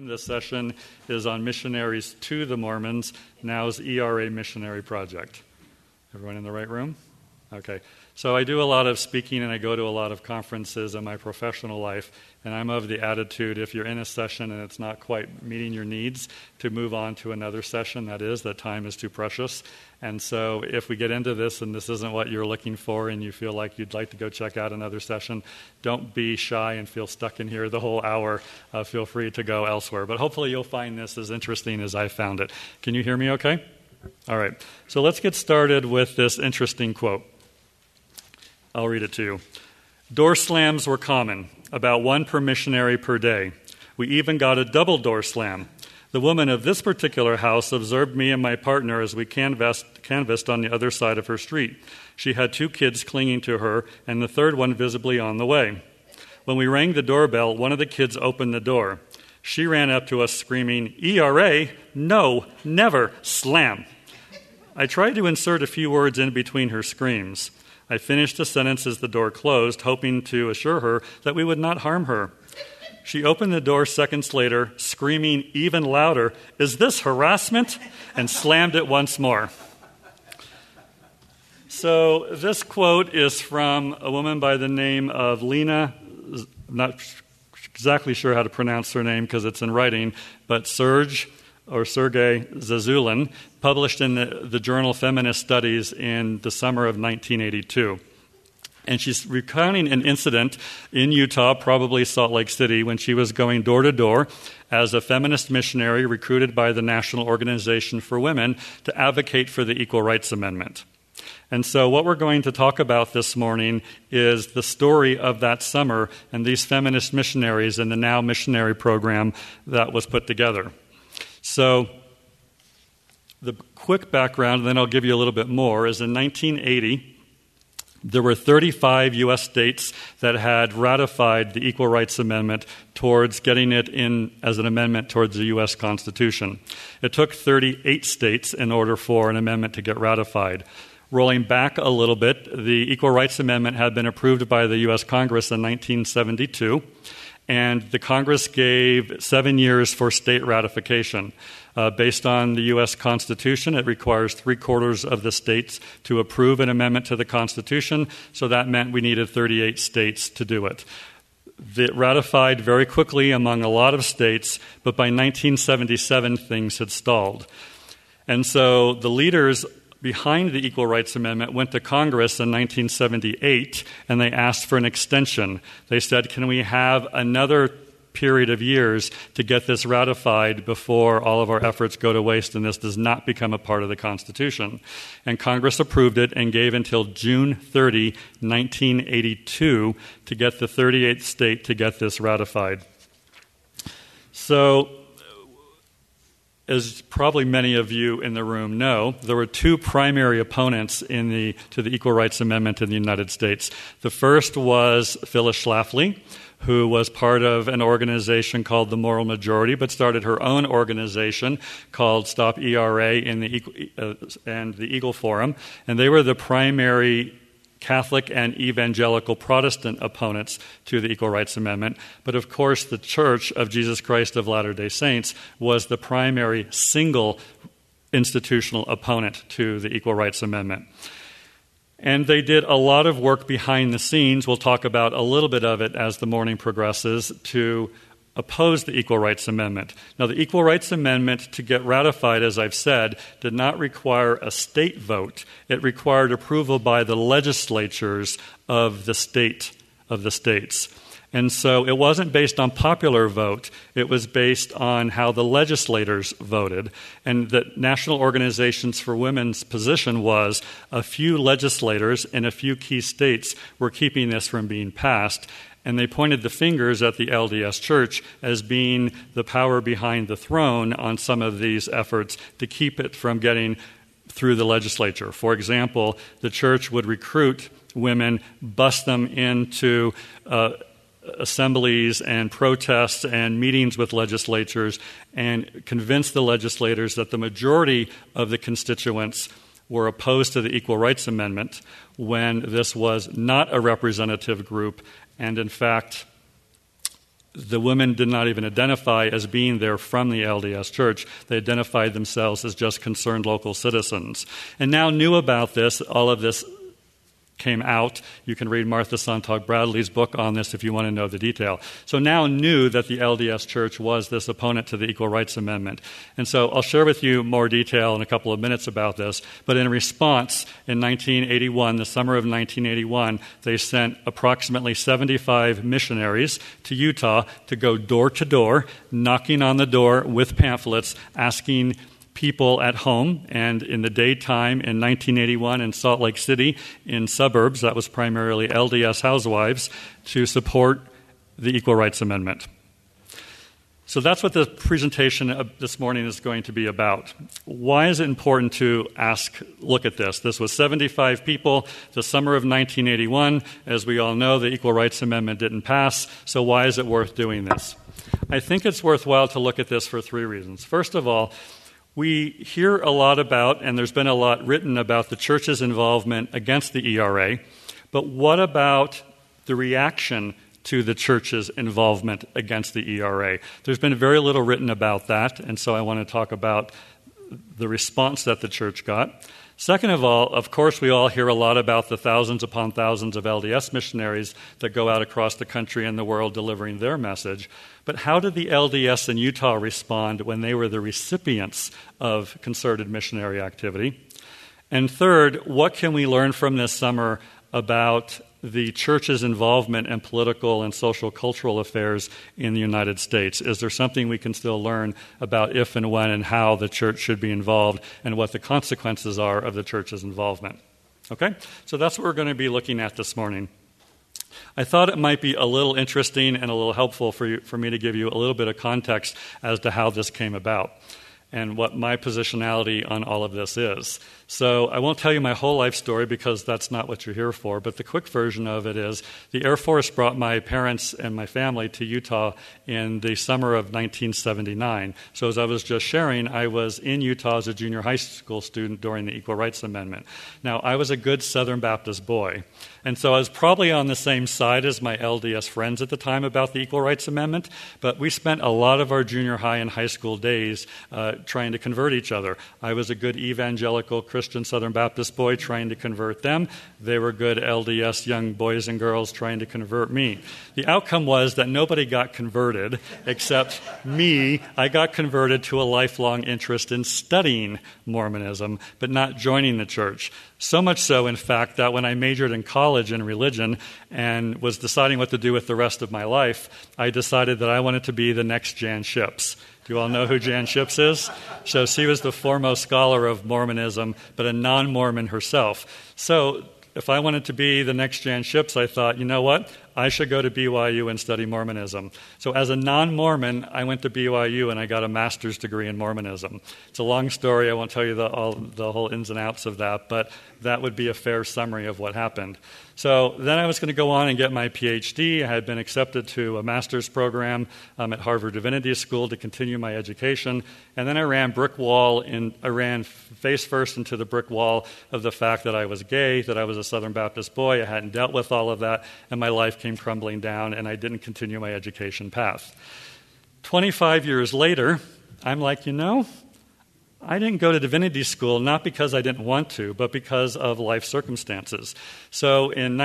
This session is on missionaries to the Mormons, now's ERA Missionary Project. Everyone in the right room? Okay. So I do a lot of speaking and I go to a lot of conferences in my professional life, and I'm of the attitude if you're in a session and it's not quite meeting your needs, to move on to another session. That time is too precious. And so if we get into this and this isn't what you're looking for and you feel like you'd like to go check out another session, don't be shy and feel stuck in here the whole hour. Feel free to go elsewhere. But hopefully you'll find this as interesting as I found it. Can you hear me okay? All right. So let's get started with this interesting quote. I'll read it to you. Door slams were common, about one per missionary per day. We even got a double door slam. The woman of this particular house observed me and my partner as we canvassed on the other side of her street. She had 2 kids clinging to her, and the third one visibly on the way. When we rang the doorbell, one of the kids opened the door. She ran up to us screaming, "ERA, no, never, slam." I tried to insert a few words in between her screams. I finished the sentence as the door closed, hoping to assure her that we would not harm her. She opened the door seconds later, screaming even louder, "Is this harassment?" and slammed it once more. So this quote is from a woman by the name of Lena, I'm not exactly sure how to pronounce her name because it's in writing, but Sergei Zazulin, published in the journal Feminist Studies in the summer of 1982. And she's recounting an incident in Utah, probably Salt Lake City, when she was going door to door as a feminist missionary recruited by the National Organization for Women to advocate for the Equal Rights Amendment. And so what we're going to talk about this morning is the story of that summer and these feminist missionaries and the Now Missionary program that was put together. So the quick background, and then I'll give you a little bit more, is in 1980, there were 35 U.S. states that had ratified the Equal Rights Amendment towards getting it in as an amendment towards the U.S. Constitution. It took 38 states in order for an amendment to get ratified. Rolling back a little bit, the Equal Rights Amendment had been approved by the U.S. Congress in 1972. And the Congress gave 7 years for state ratification. Based on the U.S. Constitution, it requires 3/4 of the states to approve an amendment to the Constitution, so that meant we needed 38 states to do it. It ratified very quickly among a lot of states, but by 1977, things had stalled. And so the leaders behind the Equal Rights Amendment went to Congress in 1978, and they asked for an extension. They said, can we have another period of years to get this ratified before all of our efforts go to waste and this does not become a part of the Constitution? And Congress approved it and gave until June 30, 1982 to get the 38th state to get this ratified. So, as probably many of you in the room know, there were 2 primary opponents to the Equal Rights Amendment in the United States. The first was Phyllis Schlafly, who was part of an organization called the Moral Majority, but started her own organization called Stop ERA and the Eagle Forum. And they were the primary Catholic and evangelical Protestant opponents to the Equal Rights Amendment. But of course, the Church of Jesus Christ of Latter-day Saints was the primary single institutional opponent to the Equal Rights Amendment. And they did a lot of work behind the scenes. We'll talk about a little bit of it as the morning progresses to oppose the Equal Rights Amendment. Now, the Equal Rights Amendment, to get ratified, as I've said, did not require a state vote. It required approval by the legislatures of the states. And so it wasn't based on popular vote. It was based on how the legislators voted. And the National Organizations for Women's position was a few legislators in a few key states were keeping this from being passed. And they pointed the fingers at the LDS Church as being the power behind the throne on some of these efforts to keep it from getting through the legislature. For example, the church would recruit women, bust them into assemblies and protests and meetings with legislatures, and convince the legislators that the majority of the constituents were opposed to the Equal Rights Amendment when this was not a representative group, and in fact, the women did not even identify as being there from the LDS Church. They identified themselves as just concerned local citizens. And now knew about this, all of this came out. You can read Martha Sontag Bradley's book on this if you want to know the detail. So now knew that the LDS Church was this opponent to the Equal Rights Amendment. And so I'll share with you more detail in a couple of minutes about this. But in response, in 1981, the summer of 1981, they sent approximately 75 missionaries to Utah to go door to door, knocking on the door with pamphlets, asking people at home and in the daytime in 1981 in Salt Lake City in suburbs, that was primarily LDS housewives, to support the Equal Rights Amendment. So that's what the presentation of this morning is going to be about. Why is it important to look at this? This was 75 people, the summer of 1981. As we all know, the Equal Rights Amendment didn't pass, so why is it worth doing this? I think it's worthwhile to look at this for three reasons. First of all, we hear a lot about, and there's been a lot written about, the church's involvement against the ERA, but what about the reaction to the church's involvement against the ERA? There's been very little written about that, and so I want to talk about the response that the church got. Second of all, of course, we all hear a lot about the thousands upon thousands of LDS missionaries that go out across the country and the world delivering their message. But how did the LDS in Utah respond when they were the recipients of concerted missionary activity? And third, what can we learn from this summer about the church's involvement in political and social cultural affairs in the United States? Is there something we can still learn about if and when and how the church should be involved and what the consequences are of the church's involvement? Okay? So that's what we're going to be looking at this morning. I thought it might be a little interesting and a little helpful for me to give you a little bit of context as to how this came about and what my positionality on all of this is. So I won't tell you my whole life story because that's not what you're here for, but the quick version of it is the Air Force brought my parents and my family to Utah in the summer of 1979. So as I was just sharing, I was in Utah as a junior high school student during the Equal Rights Amendment. Now, I was a good Southern Baptist boy, and so I was probably on the same side as my LDS friends at the time about the Equal Rights Amendment, but we spent a lot of our junior high and high school days trying to convert each other. I was a good evangelical Christian Southern Baptist boy trying to convert them. They were good LDS young boys and girls trying to convert me. The outcome was that nobody got converted except me. I got converted to a lifelong interest in studying Mormonism, but not joining the church. So much so, in fact, that when I majored in college in religion and was deciding what to do with the rest of my life, I decided that I wanted to be the next Jan Ships. Do you all know who Jan Ships is? So she was the foremost scholar of Mormonism, but a non-Mormon herself. So if I wanted to be the next Jan Ships, I thought, you know what? I should go to BYU and study Mormonism. So as a non-Mormon, I went to BYU and I got a master's degree in Mormonism. It's a long story. I won't tell you the whole ins and outs of that, but that would be a fair summary of what happened. So then I was going to go on and get my PhD. I had been accepted to a master's program at Harvard Divinity School to continue my education. And then I ran face first into the brick wall of the fact that I was gay, that I was a Southern Baptist boy. I hadn't dealt with all of that, and my life came crumbling down, and I didn't continue my education path. 25 years later, I'm like, I didn't go to divinity school not because I didn't want to, but because of life circumstances. So in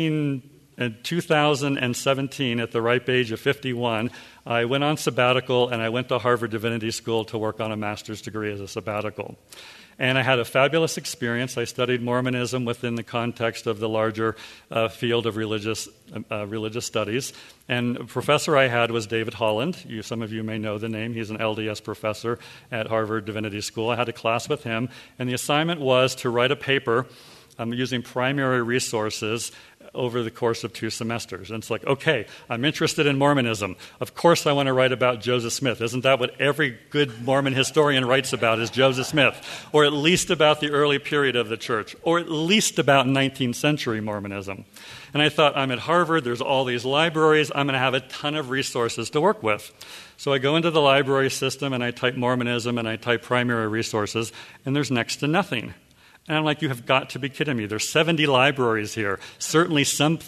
2017, at the ripe age of 51, I went on sabbatical and I went to Harvard Divinity School to work on a master's degree as a sabbatical. And I had a fabulous experience. I studied Mormonism within the context of the larger field of religious studies. And a professor I had was David Holland. Some of you may know the name. He's an LDS professor at Harvard Divinity School. I had a class with him, and the assignment was to write a paper using primary resources over the course of 2 semesters. And it's like, okay, I'm interested in Mormonism. Of course I want to write about Joseph Smith. Isn't that what every good Mormon historian writes about, is Joseph Smith? Or at least about the early period of the church. Or at least about 19th century Mormonism. And I thought, I'm at Harvard, there's all these libraries, I'm going to have a ton of resources to work with. So I go into the library system and I type Mormonism and I type primary resources, and there's next to nothing. And I'm like, you have got to be kidding me. There's 70 libraries here. Certainly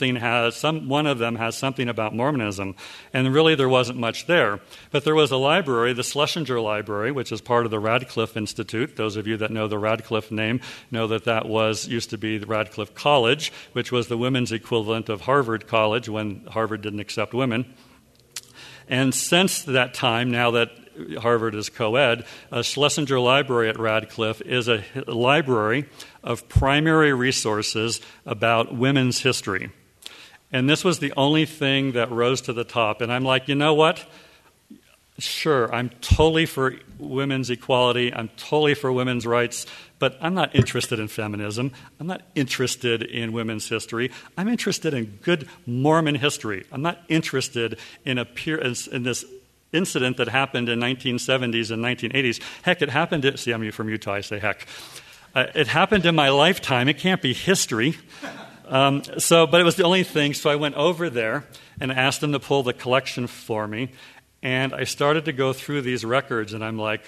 one of them has something about Mormonism. And really there wasn't much there. But there was a library, the Schlesinger Library, which is part of the Radcliffe Institute. Those of you that know the Radcliffe name know that used to be the Radcliffe College, which was the women's equivalent of Harvard College when Harvard didn't accept women. And since that time, now that Harvard is co-ed, Schlesinger Library at Radcliffe is a library of primary resources about women's history. And this was the only thing that rose to the top. And I'm like, you know what? Sure, I'm totally for women's equality. I'm totally for women's rights. But I'm not interested in feminism. I'm not interested in women's history. I'm interested in good Mormon history. I'm not interested in this incident that happened in 1970s and 1980s. Heck, it happened I'm from Utah, I say heck. It happened in my lifetime. It can't be history. But it was the only thing. So I went over there and asked them to pull the collection for me. And I started to go through these records, and I'm like,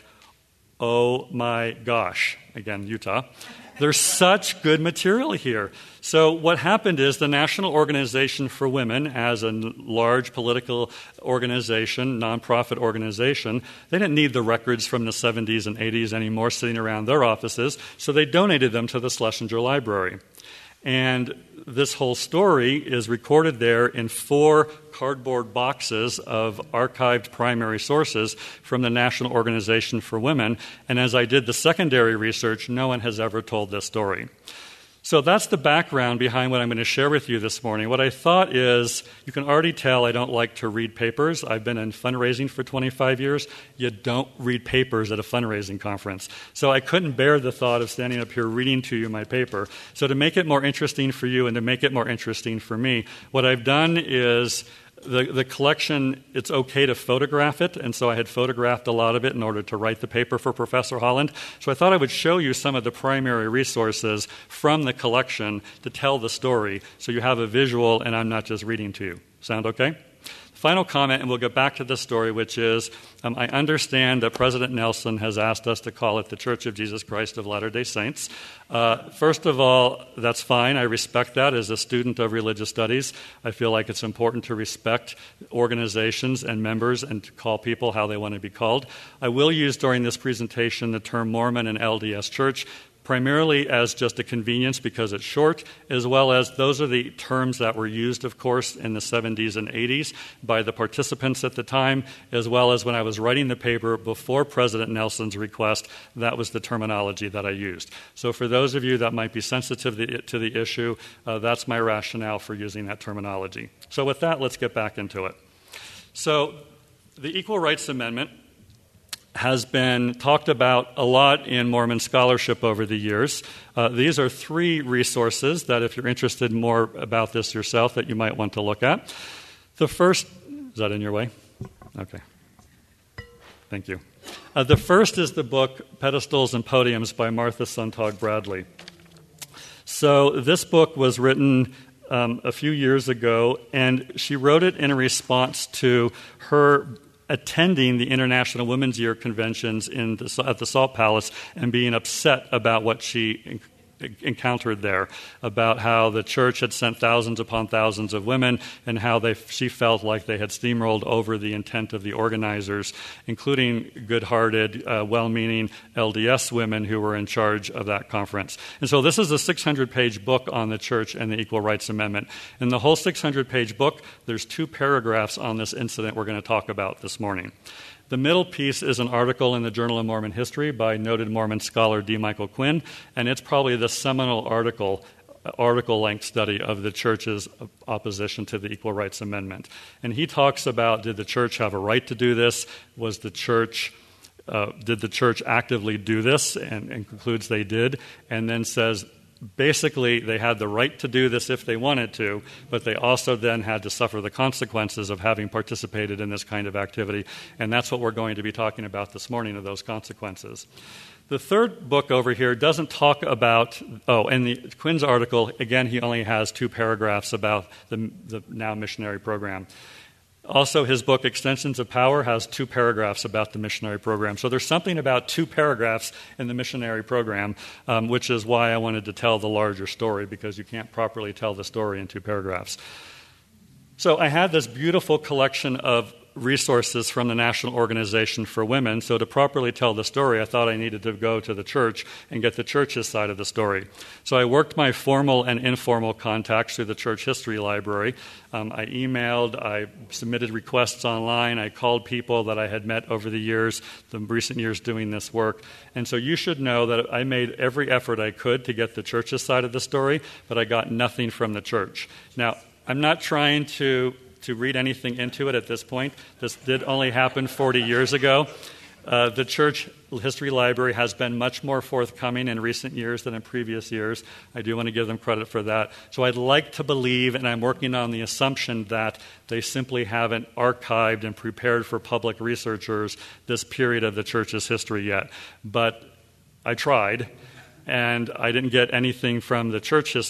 oh my gosh. Again, Utah. There's such good material here. So what happened is the National Organization for Women, as a large political organization, nonprofit organization, they didn't need the records from the 70s and 80s anymore sitting around their offices, so they donated them to the Schlesinger Library. And this whole story is recorded there in 4 cardboard boxes of archived primary sources from the National Organization for Women. And as I did the secondary research, no one has ever told this story. So that's the background behind what I'm going to share with you this morning. What I thought is, you can already tell I don't like to read papers. I've been in fundraising for 25 years. You don't read papers at a fundraising conference. So I couldn't bear the thought of standing up here reading to you my paper. So to make it more interesting for you and to make it more interesting for me, what I've done is the collection, it's okay to photograph it, and so I had photographed a lot of it in order to write the paper for Professor Holland. So I thought I would show you some of the primary resources from the collection to tell the story, so you have a visual and I'm not just reading to you. Sound okay? Final comment, and we'll get back to this story, which is I understand that President Nelson has asked us to call it the Church of Jesus Christ of Latter-day Saints. First of all, that's fine. I respect that. As a student of religious studies, I feel like it's important to respect organizations and members and to call people how they want to be called. I will use during this presentation the term Mormon and LDS Church, primarily as just a convenience because it's short, as well as those are the terms that were used, of course, in the 70s and 80s by the participants at the time, as well as when I was writing the paper before President Nelson's request, that was the terminology that I used. So for those of you that might be sensitive to the issue, that's my rationale for using that terminology. So with that, let's get back into it. So the Equal Rights Amendment has been talked about a lot in Mormon scholarship over the years. These are 3 resources that if you're interested more about this yourself that you might want to look at. The first, is that in your way? Okay. Thank you. The first is the book Pedestals and Podiums by Martha Sontag Bradley. So this book was written a few years ago, and she wrote it in a response to her attending the International Women's Year conventions at the Salt Palace and being upset about what she encountered there, about how the church had sent thousands upon thousands of women and how she felt like they had steamrolled over the intent of the organizers, including good-hearted, well-meaning LDS women who were in charge of that conference. And so this is a 600-page book on the church and the Equal Rights Amendment. In the whole 600-page book, there's 2 paragraphs on this incident we're going to talk about this morning. The middle piece is an article in the Journal of Mormon History by noted Mormon scholar D. Michael Quinn, and it's probably the seminal article-length study of the church's opposition to the Equal Rights Amendment. And he talks about, did the church have a right to do this? Did the church actively do this? And concludes they did, and then says, basically, they had the right to do this if they wanted to, but they also then had to suffer the consequences of having participated in this kind of activity. And that's what we're going to be talking about this morning, of those consequences. The third book over here doesn't talk about, and the Quinn's article, again, he only has 2 paragraphs about the now missionary program. Also, his book, Extensions of Power, has 2 paragraphs about the missionary program. So there's something about 2 paragraphs in the missionary program, which is why I wanted to tell the larger story, because you can't properly tell the story in 2 paragraphs. So I had this beautiful collection of resources from the National Organization for Women. So to properly tell the story, I thought I needed to go to the church and get the church's side of the story. So I worked my formal and informal contacts through the church history library. I emailed, I submitted requests online, I called people that I had met over the years, the recent years doing this work. And so you should know that I made every effort I could to get the church's side of the story, but I got nothing from the church. Now, I'm not trying to read anything into it at this point. This did only happen 40 years ago. The church history library has been much more forthcoming in recent years than in previous years. I do want to give them credit for that. So I'd like to believe, and I'm working on the assumption that they simply haven't archived and prepared for public researchers this period of the church's history yet. But I tried, and I didn't get anything from the church's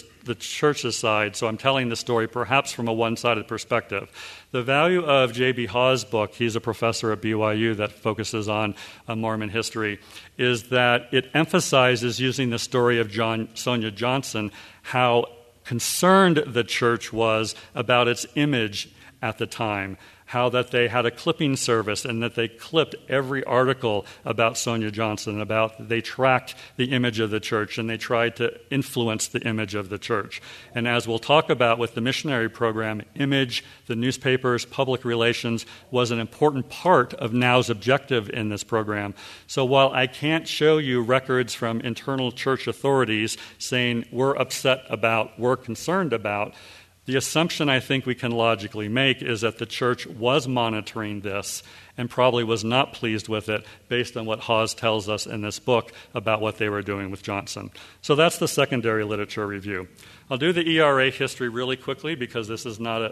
side, so I'm telling the story perhaps from a one-sided perspective. The value of J.B. Hawes' book, he's a professor at BYU that focuses on Mormon history, is that it emphasizes, using the story of Sonia Johnson, how concerned the church was about its image at the time, how that they had a clipping service and that they clipped every article about Sonia Johnson, they tracked the image of the church and they tried to influence the image of the church. And as we'll talk about with the missionary program, image, the newspapers, public relations was an important part of NOW's objective in this program. So while I can't show you records from internal church authorities saying we're upset about, we're concerned about, the assumption I think we can logically make is that the church was monitoring this and probably was not pleased with it based on what Hawes tells us in this book about what they were doing with Johnson. So that's the secondary literature review. I'll do the ERA history really quickly because this is not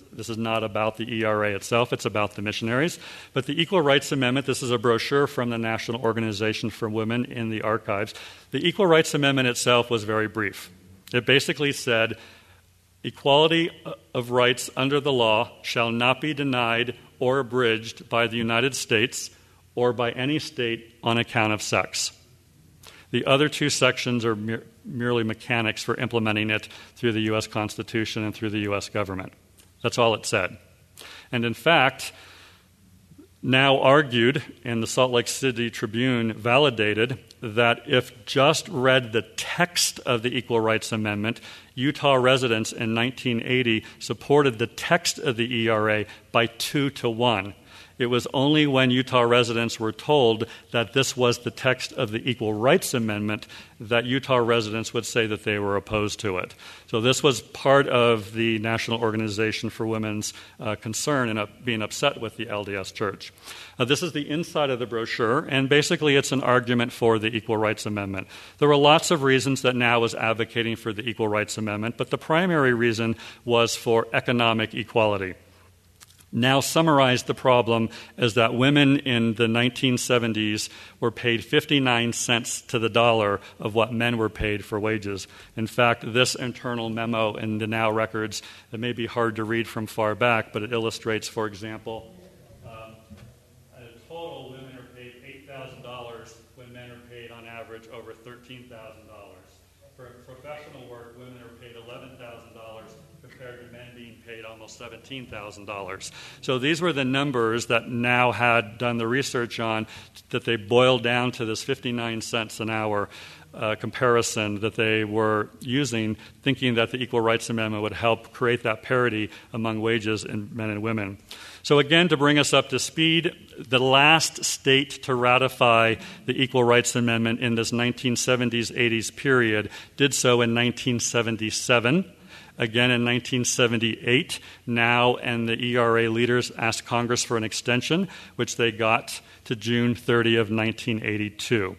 about the ERA itself, it's about the missionaries. But the Equal Rights Amendment, this is a brochure from the National Organization for Women in the archives. The Equal Rights Amendment itself was very brief. It basically said, equality of rights under the law shall not be denied or abridged by the United States or by any state on account of sex. The other 2 sections are merely mechanics for implementing it through the U.S. Constitution and through the U.S. government. That's all it said. And in fact, Now argued, and the Salt Lake City Tribune validated, that if just read the text of the Equal Rights Amendment, Utah residents in 1980 supported the text of the ERA by 2-1. It was only when Utah residents were told that this was the text of the Equal Rights Amendment that Utah residents would say that they were opposed to it. So this was part of the National Organization for Women's concern and being upset with the LDS Church. This is the inside of the brochure, and basically it's an argument for the Equal Rights Amendment. There were lots of reasons that NOW was advocating for the Equal Rights Amendment, but the primary reason was for economic equality. NOW summarized the problem as that women in the 1970s were paid 59 cents to the dollar of what men were paid for wages. In fact, this internal memo in the NOW records, it may be hard to read from far back, but it illustrates, for example, at a total, women are paid $8,000 when men are paid on average over $13,000. For professional work, women are paid $11,000 compared to men being paid almost $17,000. So these were the numbers that NOW had done the research on, that they boiled down to this 59 cents an hour comparison that they were using, thinking that the Equal Rights Amendment would help create that parity among wages in men and women. So again, to bring us up to speed, the last state to ratify the Equal Rights Amendment in this 1970s, 80s period did so in 1977. Again, in 1978, NOW and the ERA leaders asked Congress for an extension, which they got to June 30 of 1982.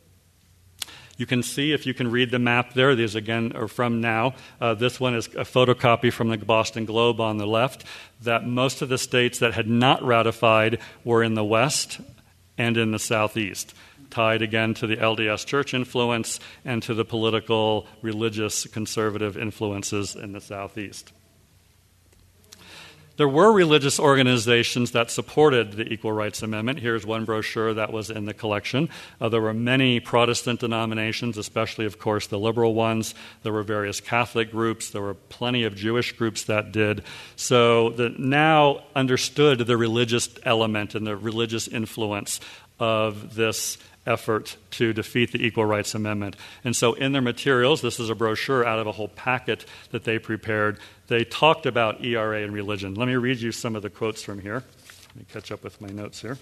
You can see, if you can read the map there, these again are from NOW. This one is a photocopy from the Boston Globe on the left, that most of the states that had not ratified were in the West and in the Southeast, tied again to the LDS Church influence and to the political, religious, conservative influences in the Southeast. There were religious organizations that supported the Equal Rights Amendment. Here's one brochure that was in the collection. There were many Protestant denominations, especially, of course, the liberal ones. There were various Catholic groups. There were plenty of Jewish groups that did. So that now understood the religious element and the religious influence of this effort to defeat the Equal Rights Amendment. And so in their materials, this is a brochure out of a whole packet that they prepared, they talked about ERA and religion. Let me read you some of the quotes from here. Let me catch up with my notes here.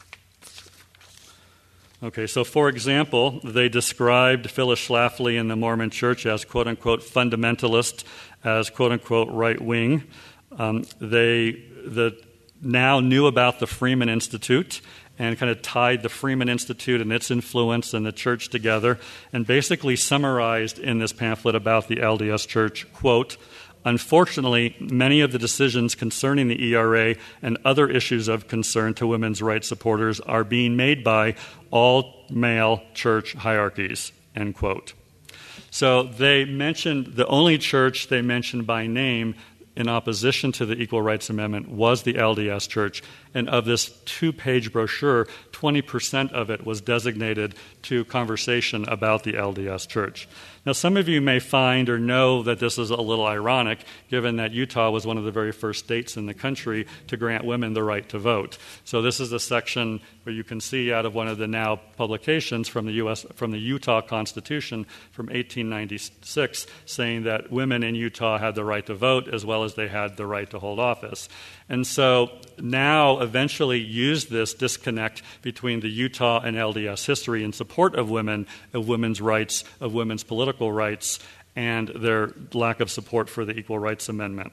Okay, so for example, they described Phyllis Schlafly and the Mormon Church as quote-unquote fundamentalist, as quote-unquote right-wing. They now knew about the Freeman Institute and kind of tied the Freeman Institute and its influence and the church together and basically summarized in this pamphlet about the LDS Church, quote, "Unfortunately, many of the decisions concerning the ERA and other issues of concern to women's rights supporters are being made by all-male church hierarchies," end quote. So they mentioned, the only church they mentioned by name in opposition to the Equal Rights Amendment was the LDS Church. And of this 2-page brochure, 20% of it was designated to conversation about the LDS Church. Now, some of you may find or know that this is a little ironic, given that Utah was one of the very first states in the country to grant women the right to vote. So this is a section where you can see out of one of the now publications from the Utah Constitution from 1896, saying that women in Utah had the right to vote as well as they had the right to hold office. And so now eventually use this disconnect between the Utah and LDS history in support of women, of women's rights, of women's political rights, and their lack of support for the Equal Rights Amendment.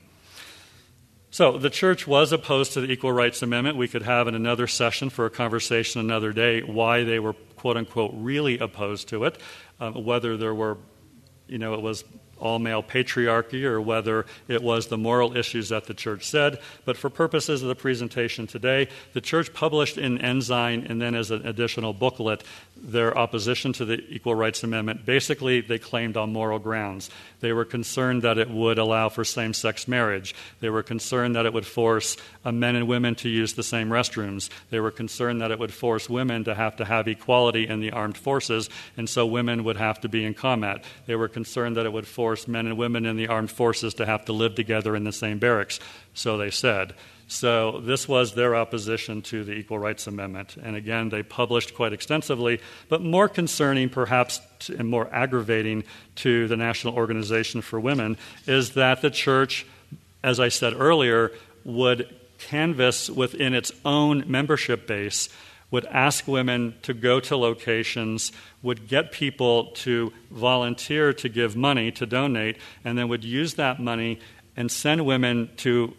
So the church was opposed to the Equal Rights Amendment. We could have in another session for a conversation another day why they were, quote-unquote, really opposed to it, whether there were, it was all-male patriarchy or whether it was the moral issues that the church said. But for purposes of the presentation today, the church published in Ensign and then as an additional booklet their opposition to the Equal Rights Amendment. Basically, they claimed on moral grounds. They were concerned that it would allow for same-sex marriage. They were concerned that it would force men and women to use the same restrooms. They were concerned that it would force women to have equality in the armed forces, and so women would have to be in combat. They were concerned that it would force men and women in the armed forces to have to live together in the same barracks, so they said. So this was their opposition to the Equal Rights Amendment. And again, they published quite extensively, but more concerning perhaps and more aggravating to the National Organization for Women is that the church, as I said earlier, would canvass within its own membership base, would ask women to go to locations, would get people to volunteer to give money, to donate, and then would use that money and send women to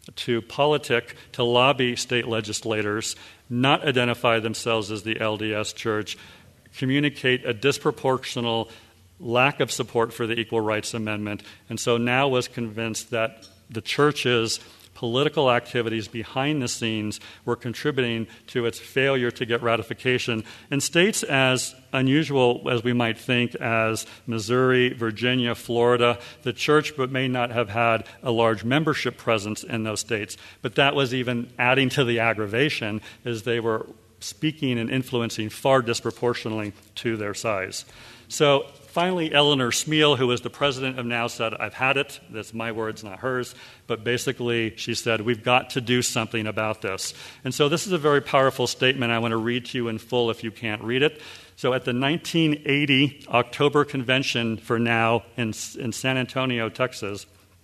politic, to lobby state legislators, not identify themselves as the LDS Church, communicate a disproportional lack of support for the Equal Rights Amendment, and so now was convinced that the church's political activities behind the scenes were contributing to its failure to get ratification. In states as unusual as we might think as Missouri, Virginia, Florida, the church may not have had a large membership presence in those states, but that was even adding to the aggravation as they were speaking and influencing far disproportionately to their size. So finally, Eleanor Smeal, who was the president of NOW, said, "I've had it." That's my words, not hers. But basically, she said, "We've got to do something about this." And so this is a very powerful statement. I want to read to you in full if you can't read it. So at the 1980 October Convention for NOW in San Antonio, Texas,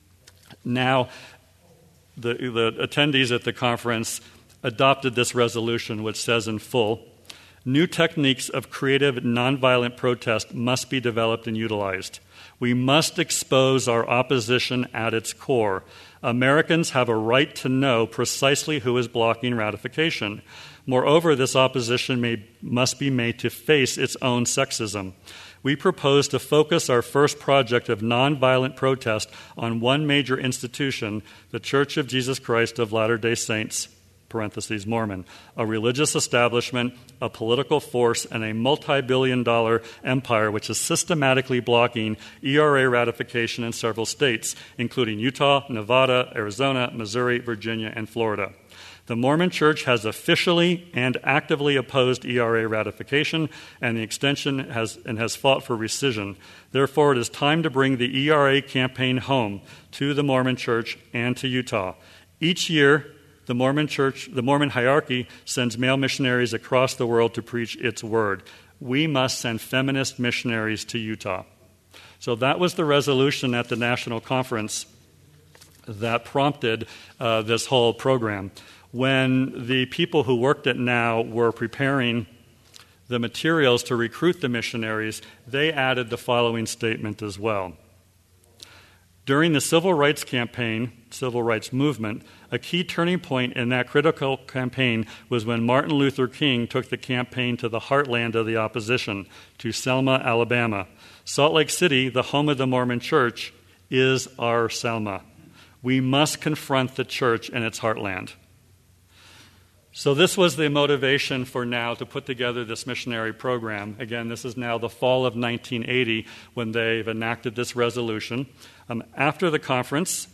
NOW, the attendees at the conference adopted this resolution, which says in full, "New techniques of creative nonviolent protest must be developed and utilized. We must expose our opposition at its core. Americans have a right to know precisely who is blocking ratification. Moreover, this opposition must be made to face its own sexism. We propose to focus our first project of nonviolent protest on one major institution, the Church of Jesus Christ of Latter-day Saints, parentheses Mormon, a religious establishment, a political force, and a multi-billion-dollar empire which is systematically blocking ERA ratification in several states, including Utah, Nevada, Arizona, Missouri, Virginia, and Florida. The Mormon Church has officially and actively opposed ERA ratification, and the extension has fought for rescission. Therefore, it is time to bring the ERA campaign home to the Mormon Church and to Utah. Each year, the Mormon hierarchy sends male missionaries across the world to preach its word. We must send feminist missionaries to Utah. So that was the resolution at the national conference that prompted this whole program. When the people who worked at NOW were preparing the materials to recruit the missionaries, they added the following statement as well. During the civil rights movement, a key turning point in that critical campaign was when Martin Luther King took the campaign to the heartland of the opposition, to Selma, Alabama. Salt Lake City, the home of the Mormon Church, is our Selma. We must confront the church in its heartland. So this was the motivation for NOW to put together this missionary program. Again, this is now the fall of 1980 when they've enacted this resolution. After the conference,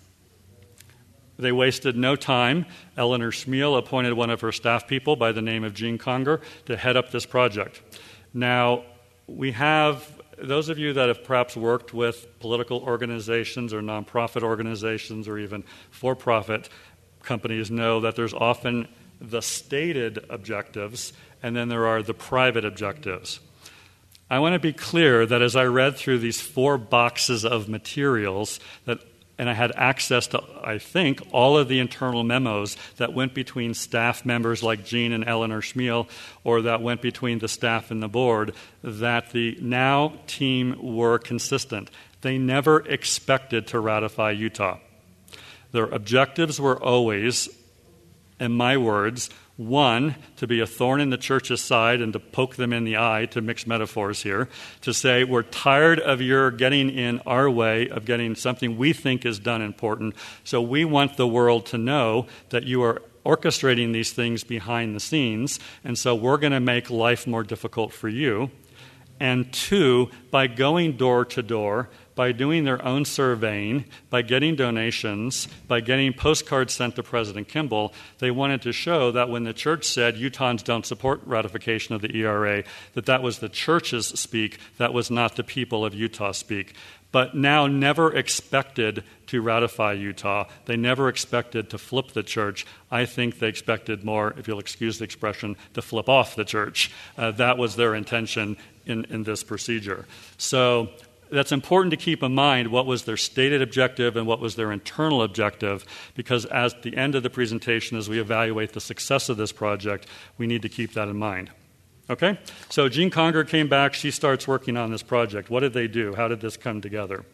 they wasted no time. Eleanor Schmiel appointed one of her staff people by the name of Jean Conger to head up this project. Now, we have those of you that have perhaps worked with political organizations or nonprofit organizations or even for-profit companies know that there's often the stated objectives, and then there are the private objectives. I want to be clear that as I read through these 4 boxes of materials, and I had access to, I think, all of the internal memos that went between staff members like Jean and Eleanor Schmiel, or that went between the staff and the board, that the NOW team were consistent. They never expected to ratify Utah. Their objectives were always, in my words, 1, to be a thorn in the church's side and to poke them in the eye, to mix metaphors here, to say, we're tired of your getting in our way of getting something we think is done important, so we want the world to know that you are orchestrating these things behind the scenes, and so we're going to make life more difficult for you. And 2, by going door to door, by doing their own surveying, by getting donations, by getting postcards sent to President Kimball, they wanted to show that when the church said Utahns don't support ratification of the ERA, that was the church's speak, that was not the people of Utah speak. But NOW never expected to ratify Utah. They never expected to flip the church. I think they expected more, if you'll excuse the expression, to flip off the church. That was their intention in this procedure. So that's important to keep in mind what was their stated objective and what was their internal objective, because at the end of the presentation, as we evaluate the success of this project, we need to keep that in mind. Okay? So Jean Conger came back. She starts working on this project. What did they do? How did this come together?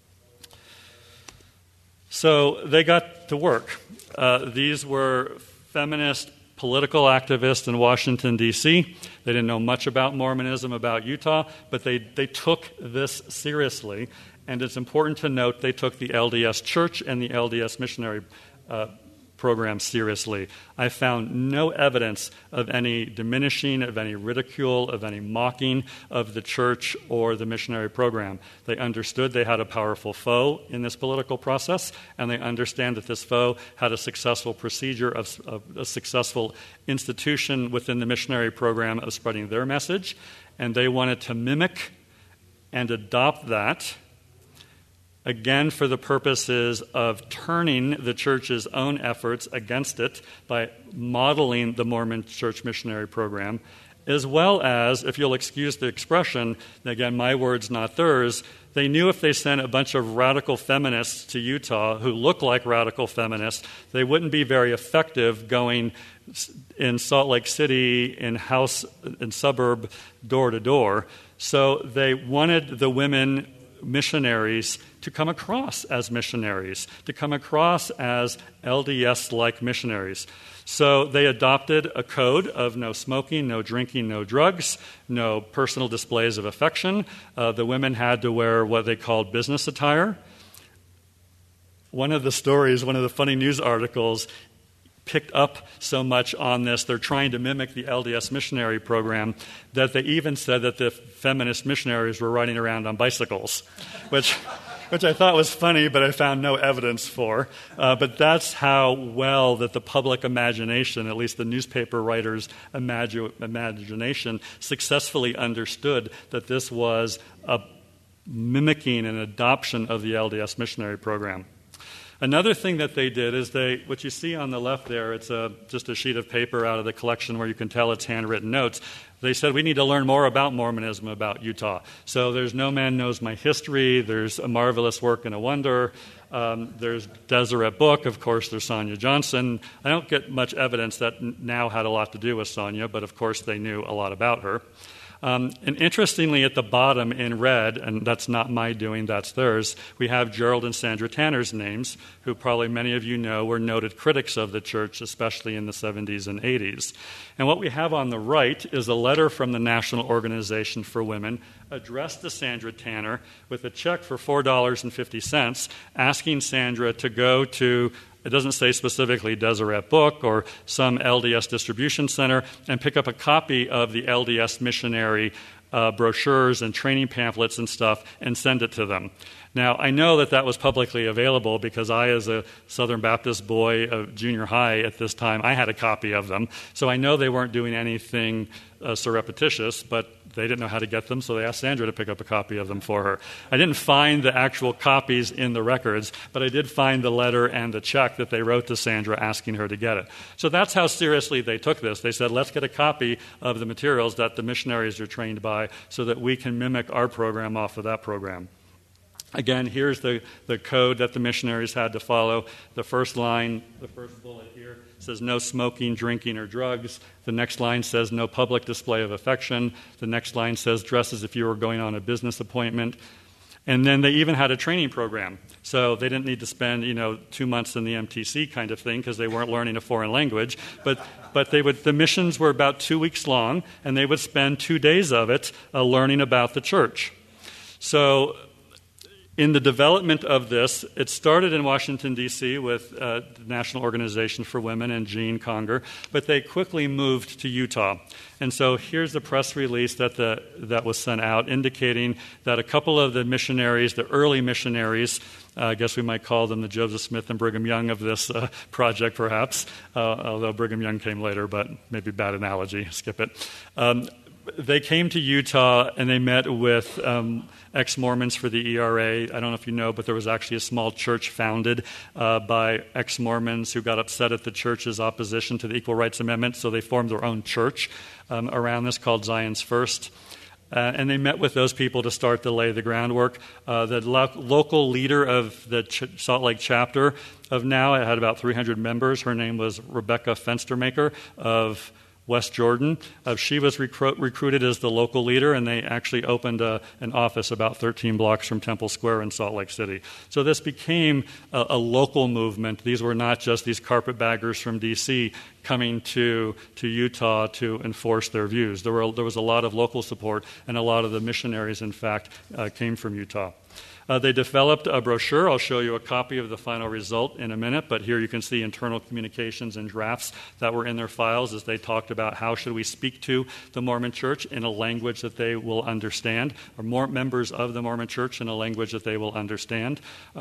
So they got to work. These were feminist political activists in Washington, D.C. They didn't know much about Mormonism, about Utah, but they took this seriously. And it's important to note they took the LDS Church and the LDS missionary program seriously. I found no evidence of any diminishing, of any ridicule, of any mocking of the church or the missionary program. They understood they had a powerful foe in this political process, and they understand that this foe had a successful procedure of a successful institution within the missionary program of spreading their message, and they wanted to mimic and adopt that, again, for the purposes of turning the church's own efforts against it by modeling the Mormon Church missionary program, as well as, if you'll excuse the expression, again, my words, not theirs, they knew if they sent a bunch of radical feminists to Utah who look like radical feminists, they wouldn't be very effective going in Salt Lake City, in house and suburb, door to door. So they wanted the women missionaries to come across as missionaries, to come across as LDS-like missionaries. So they adopted a code of no smoking, no drinking, no drugs, no personal displays of affection. The women had to wear what they called business attire. One of the stories, one of the funny news articles, picked up so much on this, they're trying to mimic the LDS missionary program, that they even said that the feminist missionaries were riding around on bicycles, which I thought was funny, but I found no evidence for. But that's how well that the public imagination, at least the newspaper writers' imagination, successfully understood that this was a mimicking and adoption of the LDS missionary program. Another thing that they did is what you see on the left there, it's just a sheet of paper out of the collection where you can tell it's handwritten notes. They said, we need to learn more about Mormonism, about Utah. So there's No Man Knows My History, there's A Marvelous Work and a Wonder, there's Deseret Book, of course there's Sonia Johnson. I don't get much evidence that now had a lot to do with Sonia, but of course they knew a lot about her. And interestingly, at the bottom in red, and that's not my doing, that's theirs, we have Gerald and Sandra Tanner's names, who probably many of you know were noted critics of the church, especially in the 70s and 80s. And what we have on the right is a letter from the National Organization for Women addressed to Sandra Tanner with a check for $4.50, asking Sandra to go to, it doesn't say specifically Deseret Book or some LDS distribution center, and pick up a copy of the LDS missionary brochures and training pamphlets and stuff and send it to them. Now, I know that that was publicly available because I, as a Southern Baptist boy of junior high at this time, I had a copy of them. So I know they weren't doing anything surreptitious, but they didn't know how to get them, so they asked Sandra to pick up a copy of them for her. I didn't find the actual copies in the records, but I did find the letter and the check that they wrote to Sandra asking her to get it. So that's how seriously they took this. They said, let's get a copy of the materials that the missionaries are trained by so that we can mimic our program off of that program. Again, here's the code that the missionaries had to follow. The first line, the first bullet here, says no smoking, drinking, or drugs. The next line says no public display of affection. The next line says dress as if you were going on a business appointment. And then they even had a training program. So they didn't need to spend, 2 months in the MTC kind of thing because they weren't learning a foreign language. But the missions were about 2 weeks long, and they would spend 2 days of it learning about the church. So in the development of this, it started in Washington, D.C. with the National Organization for Women and Jean Conger, but they quickly moved to Utah. And so here's the press release that was sent out indicating that a couple of the missionaries, the early missionaries, I guess we might call them the Joseph Smith and Brigham Young of this project perhaps, although Brigham Young came later, but maybe bad analogy, skip it. They came to Utah and they met with ex-Mormons for the ERA. I don't know if you know, but there was actually a small church founded by ex-Mormons who got upset at the church's opposition to the Equal Rights Amendment, so they formed their own church around this called Zion's First. And they met with those people to start to lay the groundwork. The local leader of the Salt Lake chapter of now, it had about 300 members. Her name was Rebecca Fenstermaker of West Jordan. She was recruited as the local leader, and they actually opened an office about 13 blocks from Temple Square in Salt Lake City. So this became a local movement. These were not just these carpetbaggers from D.C. coming to Utah to enforce their views. There was a lot of local support, and a lot of the missionaries, in fact, came from Utah. They developed a brochure. I'll show you a copy of the final result in a minute, but here you can see internal communications and drafts that were in their files as they talked about how should we speak to the Mormon Church in a language that they will understand, or more members of the Mormon Church in a language that they will understand.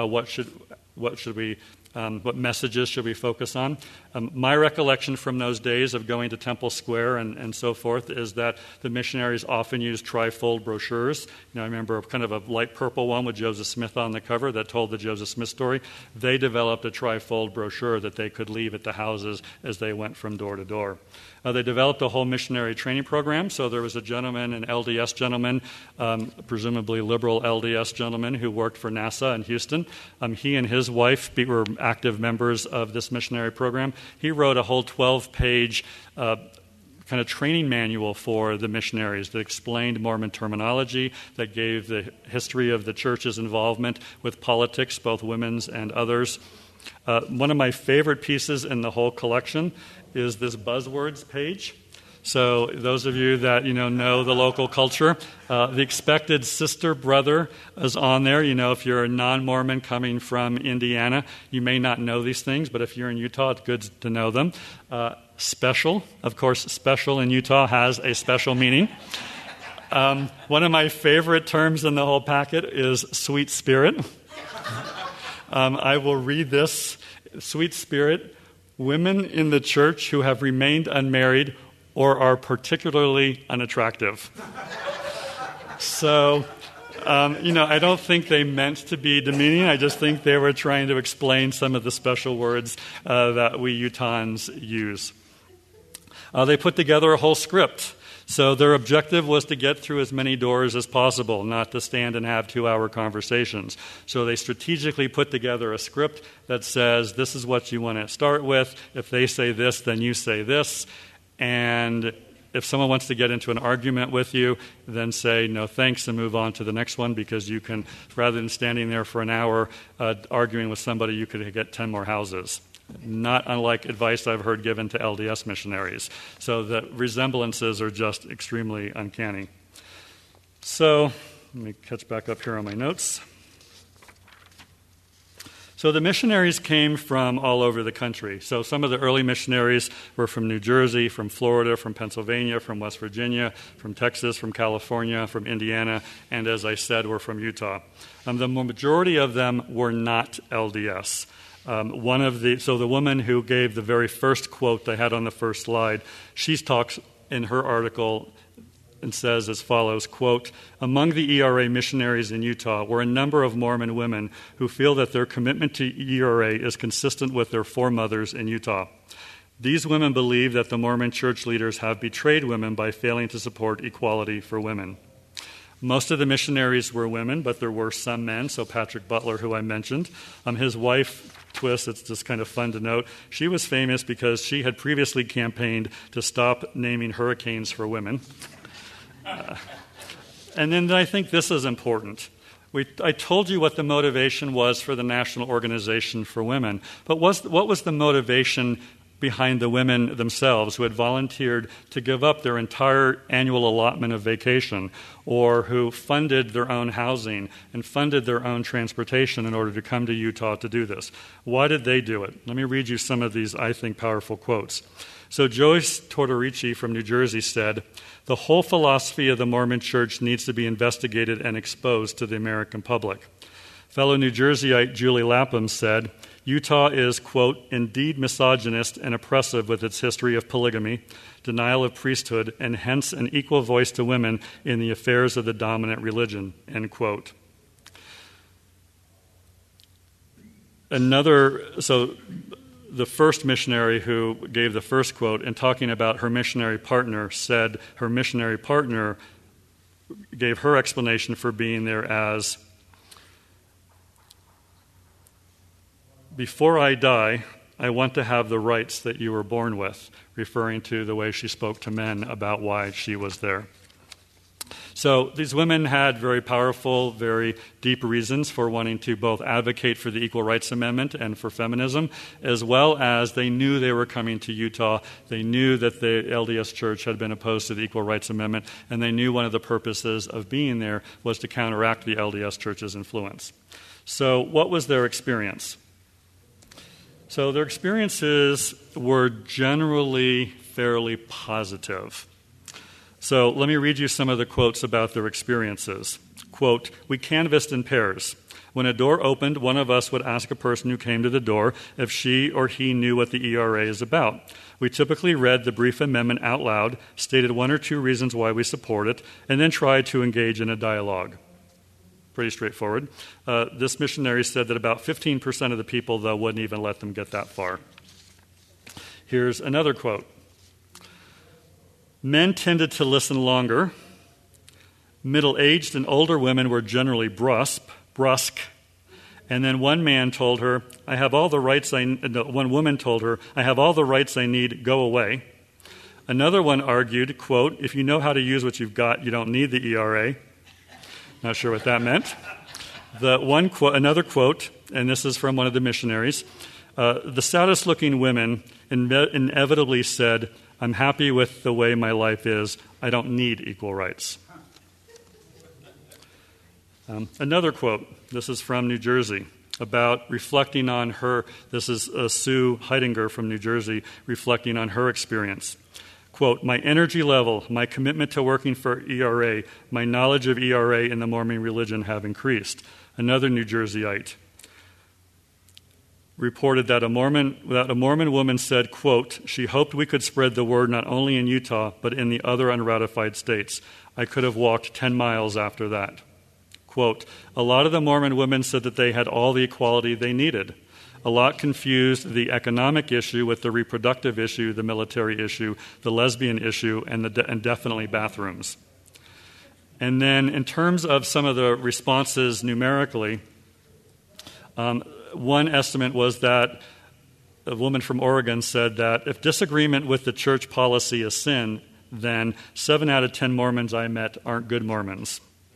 What messages should we focus on? My recollection from those days of going to Temple Square and so forth is that the missionaries often used trifold brochures. I remember kind of a light purple one with Joseph Smith on the cover that told the Joseph Smith story. They developed a trifold brochure that they could leave at the houses as they went from door to door. They developed a whole missionary training program. So there was a gentleman, an LDS gentleman, presumably liberal LDS gentleman, who worked for NASA in Houston. He and his wife were active members of this missionary program. He wrote a whole 12-page kind of training manual for the missionaries that explained Mormon terminology, that gave the history of the church's involvement with politics, both women's and others. One of my favorite pieces in the whole collection is this buzzwords page. So those of you that know the local culture, the expected sister brother is on there. If you're a non-Mormon coming from Indiana, you may not know these things, but if you're in Utah, it's good to know them. Special, of course, special in Utah has a special meaning. One of my favorite terms in the whole packet is sweet spirit. I will read this. Sweet spirit, women in the church who have remained unmarried or are particularly unattractive. So, I don't think they meant to be demeaning. I just think they were trying to explain some of the special words that we Utahns use. They put together a whole script. So their objective was to get through as many doors as possible, not to stand and have 2-hour conversations. So they strategically put together a script that says, this is what you want to start with. If they say this, then you say this. And if someone wants to get into an argument with you, then say no thanks and move on to the next one, because you can, rather than standing there for an hour arguing with somebody, you could get 10 more houses. Not unlike advice I've heard given to LDS missionaries. So the resemblances are just extremely uncanny. So let me catch back up here on my notes. So the missionaries came from all over the country. So some of the early missionaries were from New Jersey, from Florida, from Pennsylvania, from West Virginia, from Texas, from California, from Indiana, and as I said, were from Utah. The majority of them were not LDS. The woman who gave the very first quote they had on the first slide, she talks in her article and says as follows, quote, among the ERA missionaries in Utah were a number of Mormon women who feel that their commitment to ERA is consistent with their foremothers in Utah. These women believe that the Mormon church leaders have betrayed women by failing to support equality for women. Most of the missionaries were women, but there were some men. So Patrick Butler, who I mentioned, his wife, Twist, it's just kind of fun to note, she was famous because she had previously campaigned to stop naming hurricanes for women. And then I think this is important. I told you what the motivation was for the National Organization for Women, but what was the motivation behind the women themselves who had volunteered to give up their entire annual allotment of vacation, or who funded their own housing and funded their own transportation in order to come to Utah to do this? Why did they do it? Let me read you some of these, I think, powerful quotes. So Joyce Tortorici from New Jersey said, the whole philosophy of the Mormon Church needs to be investigated and exposed to the American public. Fellow New Jerseyite Julie Lapham said, Utah is, quote, indeed misogynist and oppressive with its history of polygamy, denial of priesthood, and hence an equal voice to women in the affairs of the dominant religion, end quote. The first missionary who gave the first quote, in talking about her missionary partner, said her missionary partner gave her explanation for being there as, before I die, I want to have the rights that you were born with, referring to the way she spoke to men about why she was there. So these women had very powerful, very deep reasons for wanting to both advocate for the Equal Rights Amendment and for feminism, as well as they knew they were coming to Utah. They knew that the LDS Church had been opposed to the Equal Rights Amendment, and they knew one of the purposes of being there was to counteract the LDS Church's influence. So what was their experience? So their experiences were generally fairly positive. So let me read you some of the quotes about their experiences. Quote, we canvassed in pairs. When a door opened, one of us would ask a person who came to the door if she or he knew what the ERA is about. We typically read the brief amendment out loud, stated 1 or 2 reasons why we support it, and then tried to engage in a dialogue. Pretty straightforward. This missionary said that about 15% of the people, though, wouldn't even let them get that far. Here's another quote. Men tended to listen longer. Middle-aged and older women were generally brusque. And then one man told her, one woman told her, I have all the rights I need, go away. Another one argued, quote, if you know how to use what you've got, you don't need the ERA. Not sure what that meant. Another quote, and this is from one of the missionaries, the saddest-looking women inevitably said, I'm happy with the way my life is. I don't need equal rights. Another quote, this is from New Jersey, about reflecting on her, this is Sue Heidinger from New Jersey, reflecting on her experience. Quote, my energy level, my commitment to working for ERA, my knowledge of ERA and the Mormon religion have increased. Another New Jerseyite reported that a Mormon woman said, quote, she hoped we could spread the word not only in Utah, but in the other unratified states. I could have walked 10 miles after that. Quote, a lot of the Mormon women said that they had all the equality they needed. A lot confused the economic issue with the reproductive issue, the military issue, the lesbian issue, and definitely bathrooms. And then in terms of some of the responses numerically, one estimate was that a woman from Oregon said that if disagreement with the church policy is sin, then 7 out of 10 Mormons I met aren't good Mormons.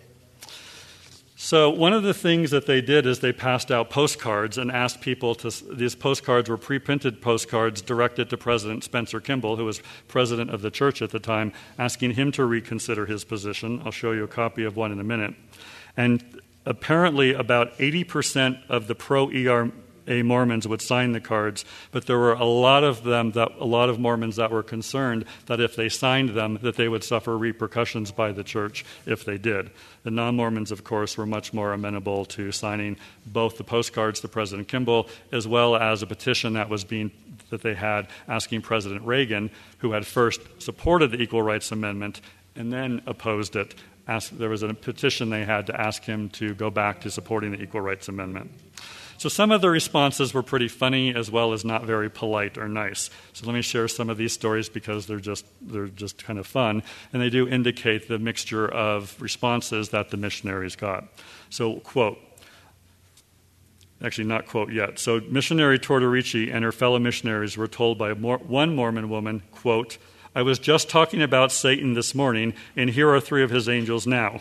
So one of the things that they did is they passed out postcards and asked people to, these postcards were pre-printed postcards directed to President Spencer Kimball, who was president of the church at the time, asking him to reconsider his position. I'll show you a copy of one in a minute. And apparently about 80% of the pro-ERA Mormons would sign the cards, but there were a lot of Mormons that were concerned that if they signed them, that they would suffer repercussions by the church if they did. The non-Mormons, of course, were much more amenable to signing both the postcards to President Kimball as well as a petition that they had asking President Reagan, who had first supported the Equal Rights Amendment and then opposed it. There was a petition they had to ask him to go back to supporting the Equal Rights Amendment. So some of the responses were pretty funny as well as not very polite or nice. So let me share some of these stories because they're just kind of fun, and they do indicate the mixture of responses that the missionaries got. So, quote, actually not quote yet. So missionary Tortorici and her fellow missionaries were told by one Mormon woman, quote, I was just talking about Satan this morning, and here are 3 of his angels now.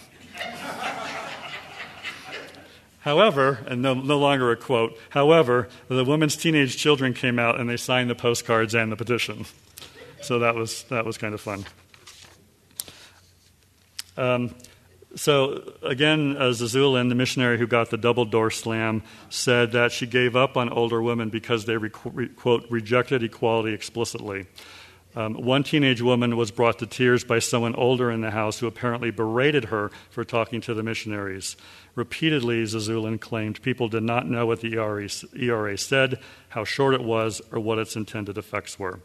However, and no longer a quote, however, the woman's teenage children came out and they signed the postcards and the petition. So that was kind of fun. So again, Zazulin, the missionary who got the double door slam, said that she gave up on older women because they, quote, rejected equality explicitly. One teenage woman was brought to tears by someone older in the house who apparently berated her for talking to the missionaries. Repeatedly, Zazulin claimed people did not know what the ERA said, how short it was, or what its intended effects were.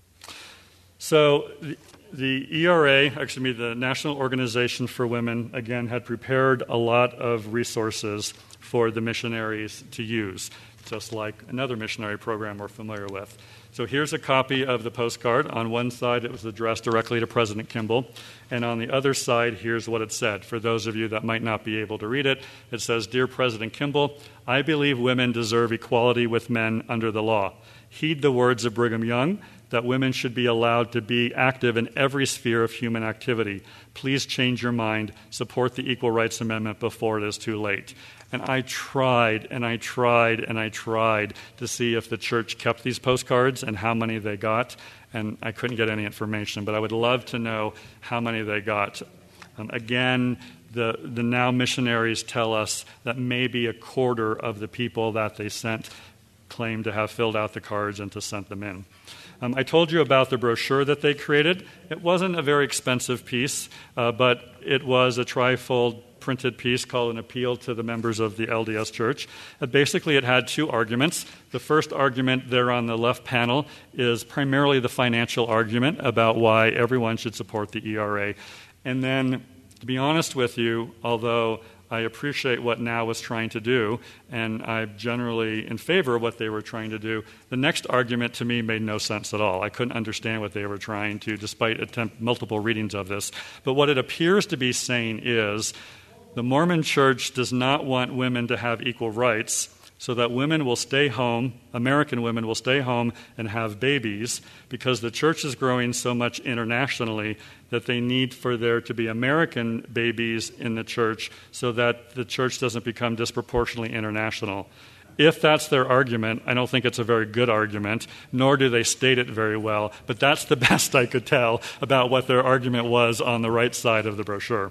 So the ERA, actually the National Organization for Women, again, had prepared a lot of resources for the missionaries to use, just like another missionary program we're familiar with. So here's a copy of the postcard. On one side, it was addressed directly to President Kimball, and on the other side, here's what it said. For those of you that might not be able to read it, it says, Dear President Kimball, I believe women deserve equality with men under the law. Heed the words of Brigham Young that women should be allowed to be active in every sphere of human activity. Please change your mind. Support the Equal Rights Amendment before it is too late. And I tried to see if the church kept these postcards and how many they got, and I couldn't get any information, but I would love to know how many they got. Again, the now missionaries tell us that maybe a quarter of the people that they sent claimed to have filled out the cards and to send them in. I told you about the brochure that they created. It wasn't a very expensive piece, but it was a trifold printed piece called An Appeal to the Members of the LDS Church. Basically, it had 2 arguments. The first argument there on the left panel is primarily the financial argument about why everyone should support the ERA. And then, to be honest with you, although I appreciate what NOW was trying to do, and I'm generally in favor of what they were trying to do, the next argument to me made no sense at all. I couldn't understand what they were trying to, despite multiple readings of this. But what it appears to be saying is the Mormon Church does not want women to have equal rights, so that women will stay home, American women will stay home and have babies, because the church is growing so much internationally that they need for there to be American babies in the church so that the church doesn't become disproportionately international. If that's their argument, I don't think it's a very good argument, nor do they state it very well, but that's the best I could tell about what their argument was on the right side of the brochure.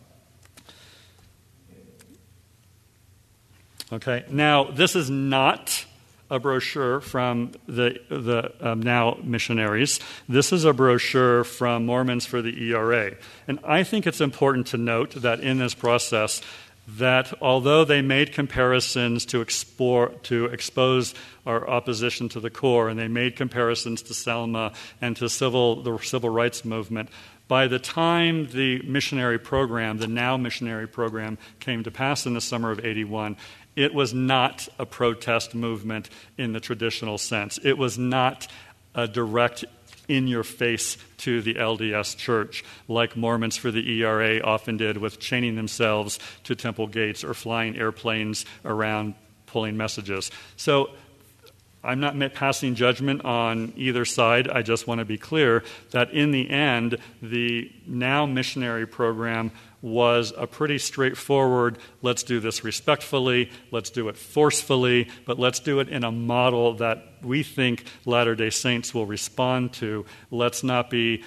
Okay, now this is not a brochure from the Now missionaries. This is a brochure from Mormons for the ERA. And I think it's important to note that in this process, that although they made comparisons to expose our opposition to the core, and they made comparisons to Selma and to the civil rights movement, by the time the missionary program, the Now missionary program, came to pass in the summer of 81, it was not a protest movement in the traditional sense. It was not a direct in your face to the LDS Church, like Mormons for the ERA often did with chaining themselves to temple gates or flying airplanes around pulling messages. So I'm not passing judgment on either side. I just want to be clear that in the end, the Now missionary program was a pretty straightforward, let's do this respectfully, let's do it forcefully, but let's do it in a model that we think Latter-day Saints will respond to. Let's not be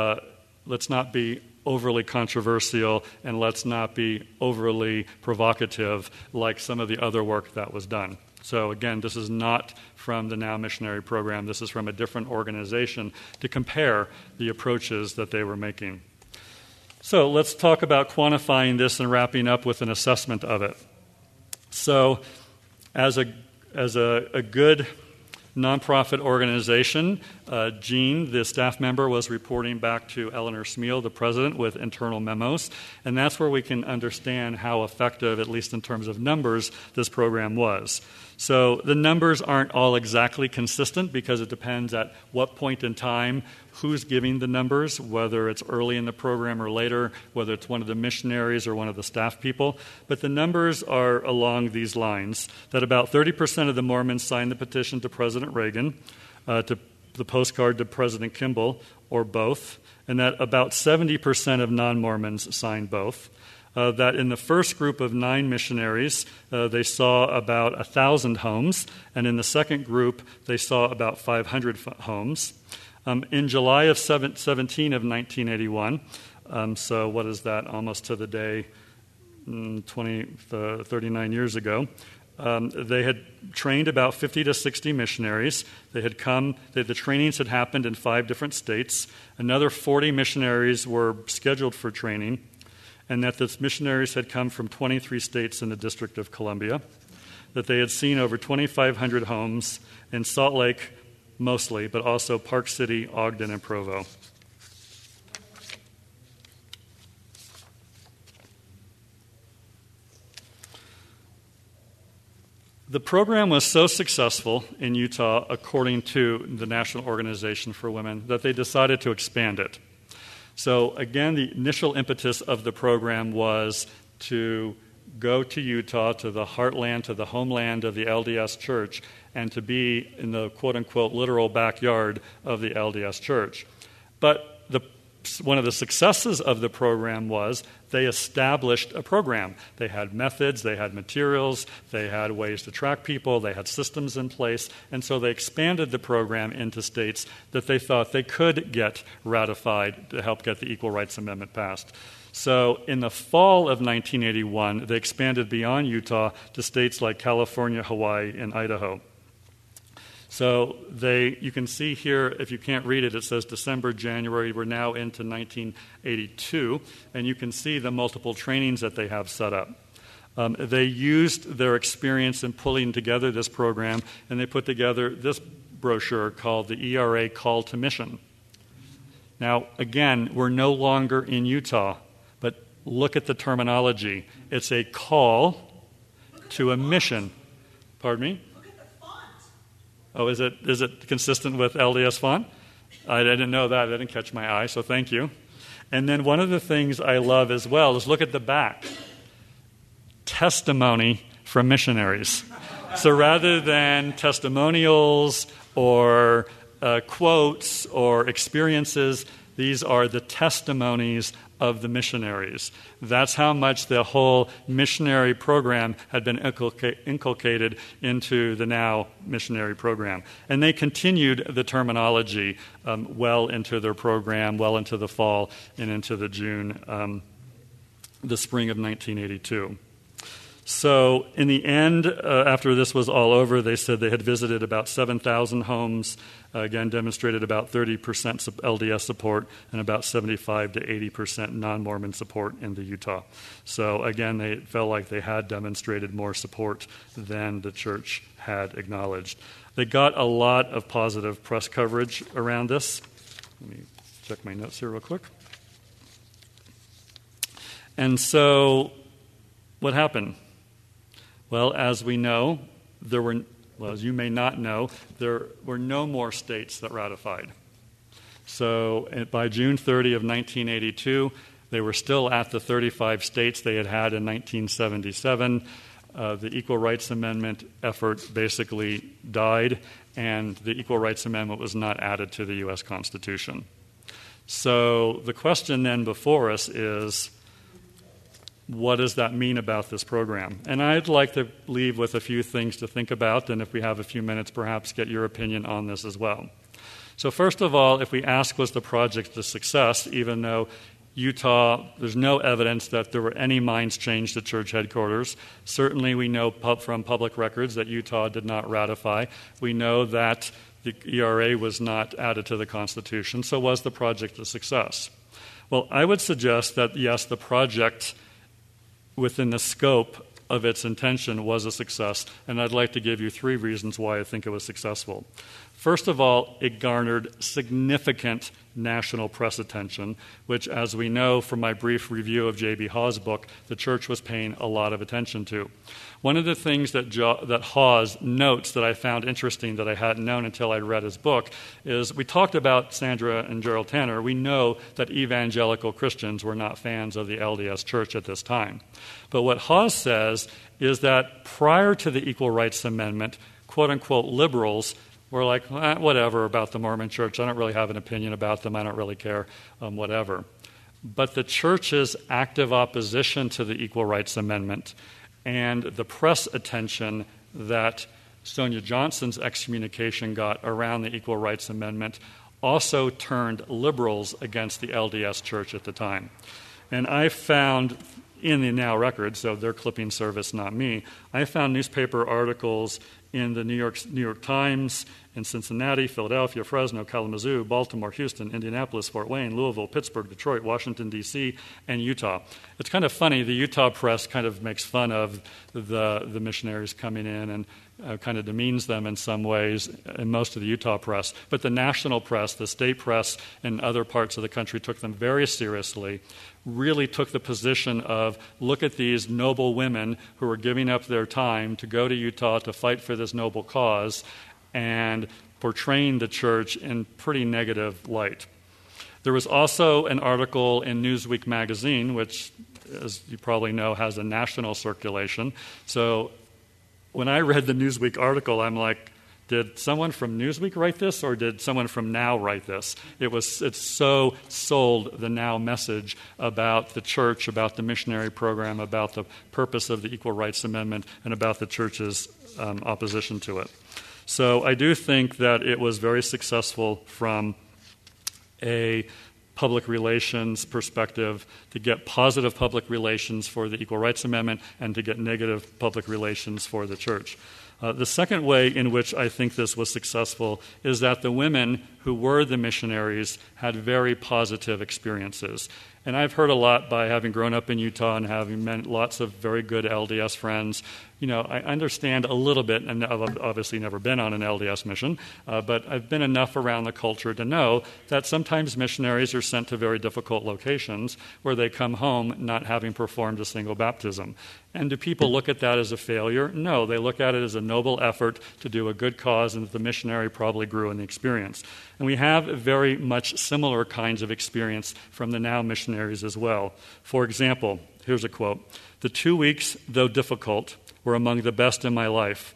overly controversial, and let's not be overly provocative like some of the other work that was done. So again, this is not from the Now missionary program. This is from a different organization to compare the approaches that they were making. So let's talk about quantifying this and wrapping up with an assessment of it. So as a good nonprofit organization, Jean, the staff member, was reporting back to Eleanor Smeal, the president, with internal memos, and that's where we can understand how effective, at least in terms of numbers, this program was. So the numbers aren't all exactly consistent because it depends at what point in time, who's giving the numbers, whether it's early in the program or later, whether it's one of the missionaries or one of the staff people. But the numbers are along these lines, that about 30% of the Mormons signed the petition to President Reagan, to the postcard to President Kimball, or both, and that about 70% of non-Mormons signed both. That in the first group of 9 missionaries, they saw about 1,000 homes, and in the second group, they saw about 500 homes. In July of 17 of 1981, so what is that, almost to the day 39 years ago, they had trained about 50 to 60 missionaries. They had the trainings had happened in 5 different states. Another 40 missionaries were scheduled for training, and that the missionaries had come from 23 states in the District of Columbia, that they had seen over 2,500 homes in Salt Lake mostly, but also Park City, Ogden, and Provo. The program was so successful in Utah, according to the National Organization for Women, that they decided to expand it. So again, the initial impetus of the program was to go to Utah, to the heartland, to the homeland of the LDS Church, and to be in the quote-unquote literal backyard of the LDS Church. But one of the successes of the program was they established a program. They had methods, they had materials, they had ways to track people, they had systems in place, and so they expanded the program into states that they thought they could get ratified to help get the Equal Rights Amendment passed. So in the fall of 1981, they expanded beyond Utah to states like California, Hawaii, and Idaho. So you can see here, if you can't read it, it says December, January. We're now into 1982, and you can see the multiple trainings that they have set up. They used their experience in pulling together this program, and they put together this brochure called the ERA Call to Mission. Now, again, we're no longer in Utah, but look at the terminology. It's a call to a mission. Pardon me? Oh, is it consistent with LDS font? I didn't know that. That didn't catch my eye, so thank you. And then one of the things I love as well is look at the back. Testimony from missionaries. So rather than testimonials or quotes or experiences, these are the testimonies of the missionaries. That's how much the whole missionary program had been inculcated into the now missionary program. And they continued the terminology well into their program, well into the fall and into the spring of 1982. So in the end, after this was all over, they said they had visited about 7,000 homes, again demonstrated about 30% LDS support and about 75 to 80% non-Mormon support in the Utah. So again, they felt like they had demonstrated more support than the church had acknowledged. They got a lot of positive press coverage around this. Let me check my notes here real quick. And so what happened? Well, as we know, as you may not know, there were no more states that ratified. So by June 30 of 1982, they were still at the 35 states they had in 1977. The Equal Rights Amendment effort basically died, and the Equal Rights Amendment was not added to the U.S. Constitution. So the question then before us is, what does that mean about this program? And I'd like to leave with a few things to think about, and if we have a few minutes, perhaps get your opinion on this as well. So first of all, if we ask, was the project a success, even though Utah, there's no evidence that there were any minds changed at church headquarters. Certainly we know from public records that Utah did not ratify. We know that the ERA was not added to the Constitution. So was the project a success? Well, I would suggest that, yes, the project within the scope of its intention was a success, and I'd like to give you 3 reasons why I think it was successful. First of all, it garnered significant national press attention, which, as we know from my brief review of J.B. Hawes' book, the church was paying a lot of attention to. One of the things that Hawes notes that I found interesting that I hadn't known until I read his book is we talked about Sandra and Gerald Tanner. We know that evangelical Christians were not fans of the LDS Church at this time. But what Hawes says is that prior to the Equal Rights Amendment, quote-unquote liberals were like, whatever about the Mormon Church. I don't really have an opinion about them. I don't really care, whatever. But the church's active opposition to the Equal Rights Amendment and the press attention that Sonia Johnson's excommunication got around the Equal Rights Amendment also turned liberals against the LDS Church at the time. And I found in the Now Record, so their clipping service, not me, I found newspaper articles in the New York Times, in Cincinnati, Philadelphia, Fresno, Kalamazoo, Baltimore, Houston, Indianapolis, Fort Wayne, Louisville, Pittsburgh, Detroit, Washington, D.C., and Utah. It's kind of funny. The Utah press kind of makes fun of the missionaries coming in and kind of demeans them in some ways in most of the Utah press. But the national press, the state press, and other parts of the country took them very seriously, really took the position of, look at these noble women who are giving up their time to go to Utah to fight for this noble cause, and portraying the church in pretty negative light. There was also an article in Newsweek magazine, which, as you probably know, has a national circulation. So when I read the Newsweek article, I'm like, did someone from Newsweek write this, or did someone from Now write this? It so sold the Now message about the church, about the missionary program, about the purpose of the Equal Rights Amendment, and about the church's opposition to it. So I do think that it was very successful from a public relations perspective to get positive public relations for the Equal Rights Amendment and to get negative public relations for the church. The second way in which I think this was successful is that the women who were the missionaries had very positive experiences. And I've heard a lot by having grown up in Utah and having met lots of very good LDS friends. You know, I understand a little bit, and I've obviously never been on an LDS mission, but I've been enough around the culture to know that sometimes missionaries are sent to very difficult locations where they come home not having performed a single baptism. And do people look at that as a failure? No, they look at it as a noble effort to do a good cause, and that the missionary probably grew in the experience. And we have very much similar kinds of experience from the Now missionaries as well. For example, here's a quote: "The 2 weeks, though difficult, were among the best in my life.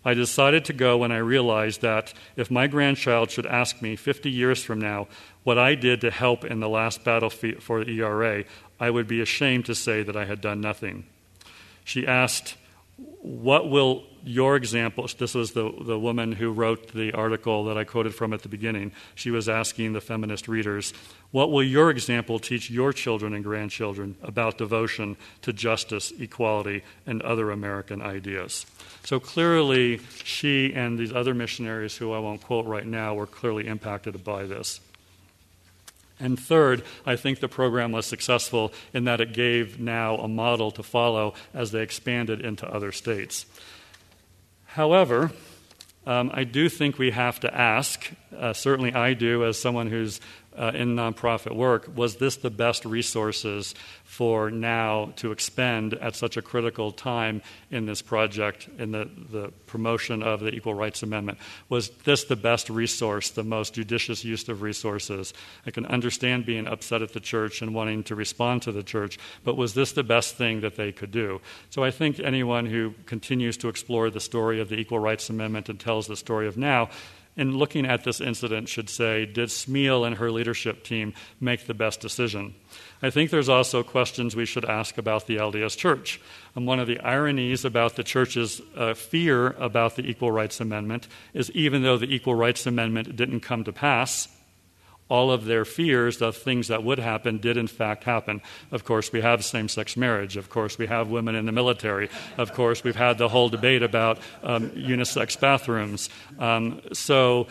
I decided to go when I realized that if my grandchild should ask me 50 years from now what I did to help in the last battle for the ERA, I would be ashamed to say that I had done nothing. She asked, what will your example, this was the woman who wrote the article that I quoted from at the beginning. She was asking the feminist readers, what will your example teach your children and grandchildren about devotion to justice, equality, and other American ideas? So clearly, she and these other missionaries, who I won't quote right now, were clearly impacted by this. And third, I think the program was successful in that it gave now a model to follow as they expanded into other states. However, I do think we have to ask, certainly I do as someone who's in nonprofit work, was this the best resources for now to expend at such a critical time in this project, in the promotion of the Equal Rights Amendment? Was this the best resource, the most judicious use of resources? I can understand being upset at the church and wanting to respond to the church, but was this the best thing that they could do? So I think anyone who continues to explore the story of the Equal Rights Amendment and tells the story of now, in looking at this incident, should say, did Smeal and her leadership team make the best decision? I think there's also questions we should ask about the LDS Church. And one of the ironies about the church's fear about the Equal Rights Amendment is even though the Equal Rights Amendment didn't come to pass, all of their fears of things that would happen did in fact happen. Of course, we have same-sex marriage. Of course, we have women in the military. Of course, we've had the whole debate about unisex bathrooms. So,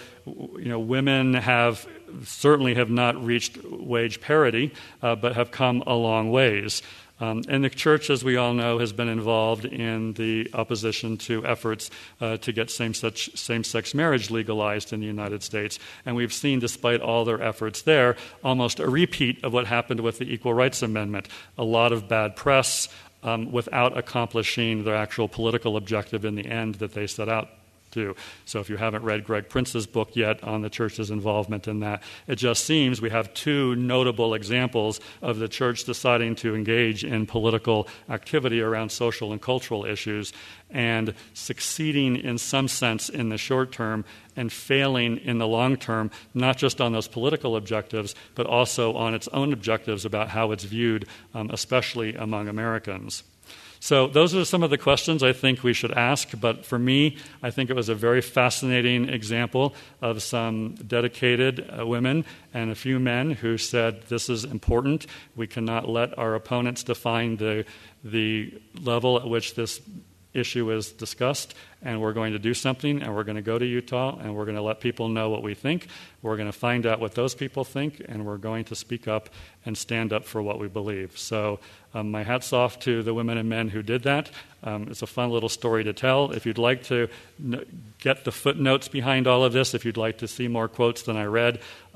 women certainly have not reached wage parity, but have come a long ways. And the church, as we all know, has been involved in the opposition to efforts to get same-sex marriage legalized in the United States. And we've seen, despite all their efforts there, almost a repeat of what happened with the Equal Rights Amendment. A lot of bad press without accomplishing their actual political objective in the end that they set out to. So if you haven't read Greg Prince's book yet on the church's involvement in that, it just seems we have two notable examples of the church deciding to engage in political activity around social and cultural issues and succeeding in some sense in the short term and failing in the long term, not just on those political objectives, but also on its own objectives about how it's viewed, especially among Americans. So those are some of the questions I think we should ask, but for me, I think it was a very fascinating example of some dedicated women and a few men who said, this is important. We cannot let our opponents define the level at which this issue is discussed, and we're going to do something, and we're going to go to Utah, and we're going to let people know what we think. We're going to find out what those people think, and we're going to speak up and stand up for what we believe. So my hat's off to the women and men who did that. It's a fun little story to tell. If you'd like to get the footnotes behind all of this, if you'd like to see more quotes than I read,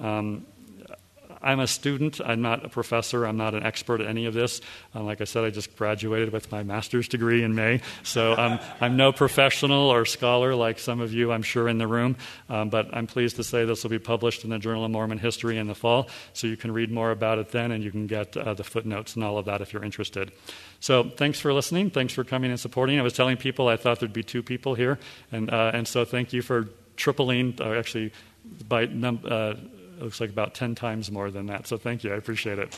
I'm a student. I'm not a professor. I'm not an expert at any of this. Like I said, I just graduated with my master's degree in May. So I'm no professional or scholar like some of you, I'm sure, in the room. But I'm pleased to say this will be published in the Journal of Mormon History in the fall. So you can read more about it then, and you can get the footnotes and all of that if you're interested. So thanks for listening. Thanks for coming and supporting. I was telling people I thought there'd be 2 people here. And so thank you for tripling, actually, by it looks like about 10 times more than that. So thank you. I appreciate it.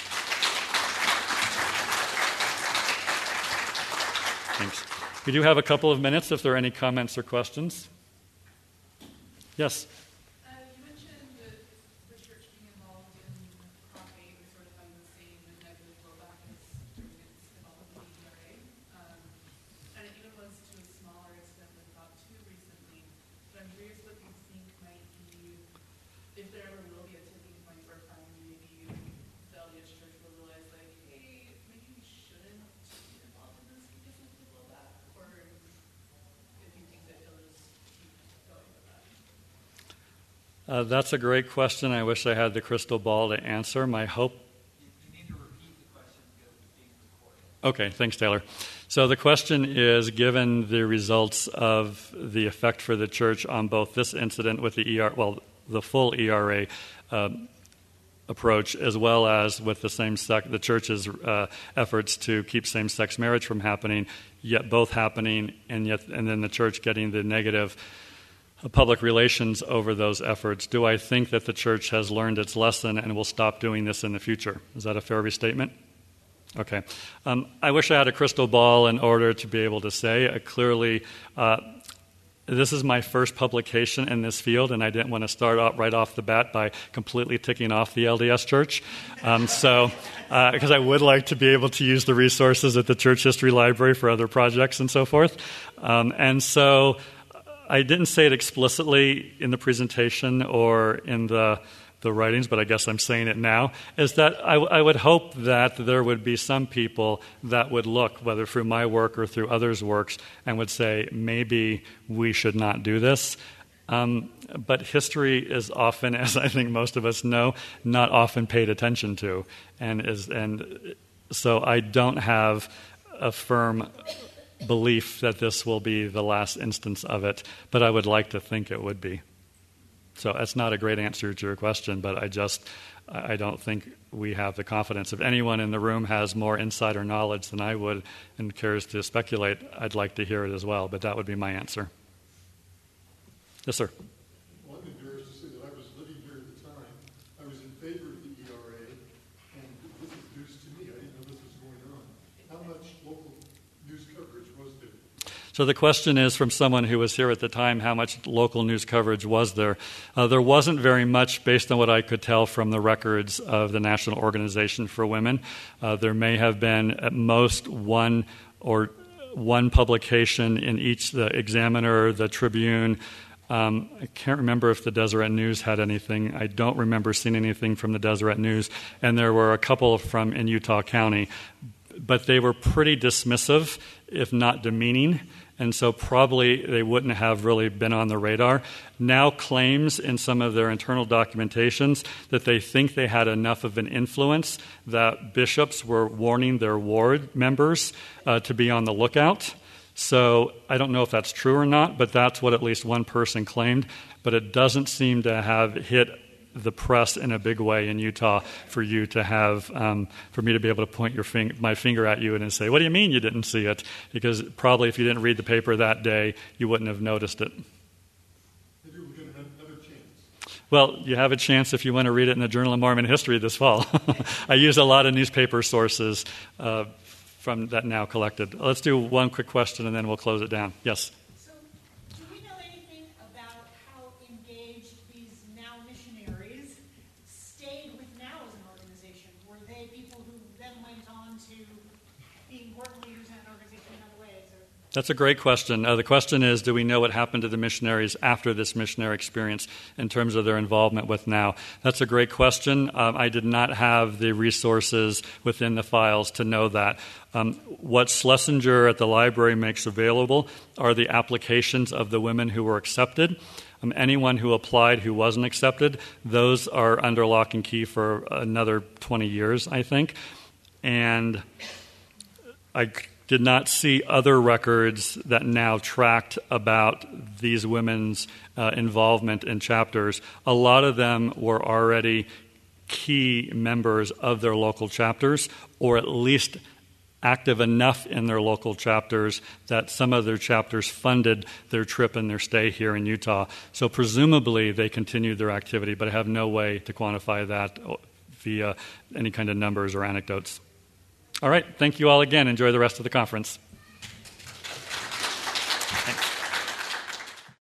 Thanks. We do have a couple of minutes if there are any comments or questions. Yes? You mentioned the church being involved in Prop 8 was sort of having the same negative blowback as during its involvement in the ERA. And it even was to a smaller extent than Prop 2 recently. But I'm curious what you think might be, if there ever will be a tipping point where finally maybe the LDS Church will realize, like, hey, maybe we shouldn't be involved in this because of the blowback, or if you think that it'll just keep going with that. That's a great question. I wish I had the crystal ball to answer. My hope. You need to repeat the question because it's being recorded. Okay, thanks, Taylor. So the question is, given the results of the effect for the church on both this incident with the the full ERA approach, as well as with the church's efforts to keep same-sex marriage from happening, yet both happening, and then the church getting the negative public relations over those efforts. Do I think that the church has learned its lesson and will stop doing this in the future? Is that a fair restatement? Okay. I wish I had a crystal ball in order to be able to say. Clearly, this is my first publication in this field, and I didn't want to start out right off the bat by completely ticking off the LDS Church. Because I would like to be able to use the resources at the Church History Library for other projects and so forth. And so I didn't say it explicitly in the presentation or in the writings, but I guess I'm saying it now, is that I would hope that there would be some people that would look, whether through my work or through others' works, and would say, maybe we should not do this. But history is often, as I think most of us know, not often paid attention to. And so I don't have a firm belief that this will be the last instance of it, but I would like to think it would be. So that's not a great answer to your question, but I don't think we have the confidence. If anyone in the room has more insider knowledge than I would and cares to speculate, I'd like to hear it as well, but that would be my answer. Yes, sir. Well, I'm embarrassed to say that I was living here at the time. I was in favor of the ERA, and this is news to me. I didn't know this was going on. How much local news coverage was there? So the question is from someone who was here at the time, how much local news coverage was there? There wasn't very much based on what I could tell from the records of the National Organization for Women. There may have been at most one publication in each, the Examiner, the Tribune. I can't remember if the Deseret News had anything. I don't remember seeing anything from the Deseret News. And there were a couple in Utah County. But they were pretty dismissive, if not demeaning. And so probably they wouldn't have really been on the radar. Now claims in some of their internal documentations that they think they had enough of an influence that bishops were warning their ward members to be on the lookout. So I don't know if that's true or not, but that's what at least one person claimed. But it doesn't seem to have hit the press in a big way in Utah for you to have, for me to be able to point my finger at you and say, what do you mean you didn't see it? Because probably if you didn't read the paper that day, you wouldn't have noticed it. Maybe we'll get another chance. Well, you have a chance if you want to read it in the Journal of Mormon History this fall. I use a lot of newspaper sources from that now collected. Let's do one quick question and then we'll close it down. Yes? So, do we know anything about how engaged these now missionaries stayed with NOW as an organization? Were they people who then went on to be important leaders in that organization in other ways? Or? That's a great question. The question is, do we know what happened to the missionaries after this missionary experience in terms of their involvement with NOW? That's a great question. I did not have the resources within the files to know that. What Schlesinger at the library makes available are the applications of the women who were accepted. Anyone who applied who wasn't accepted, those are under lock and key for another 20 years, I think. And I did not see other records that now tracked about these women's involvement in chapters. A lot of them were already key members of their local chapters, or at least active enough in their local chapters that some of their chapters funded their trip and their stay here in Utah. So presumably they continued their activity, but I have no way to quantify that via any kind of numbers or anecdotes. All right, thank you all again. Enjoy the rest of the conference.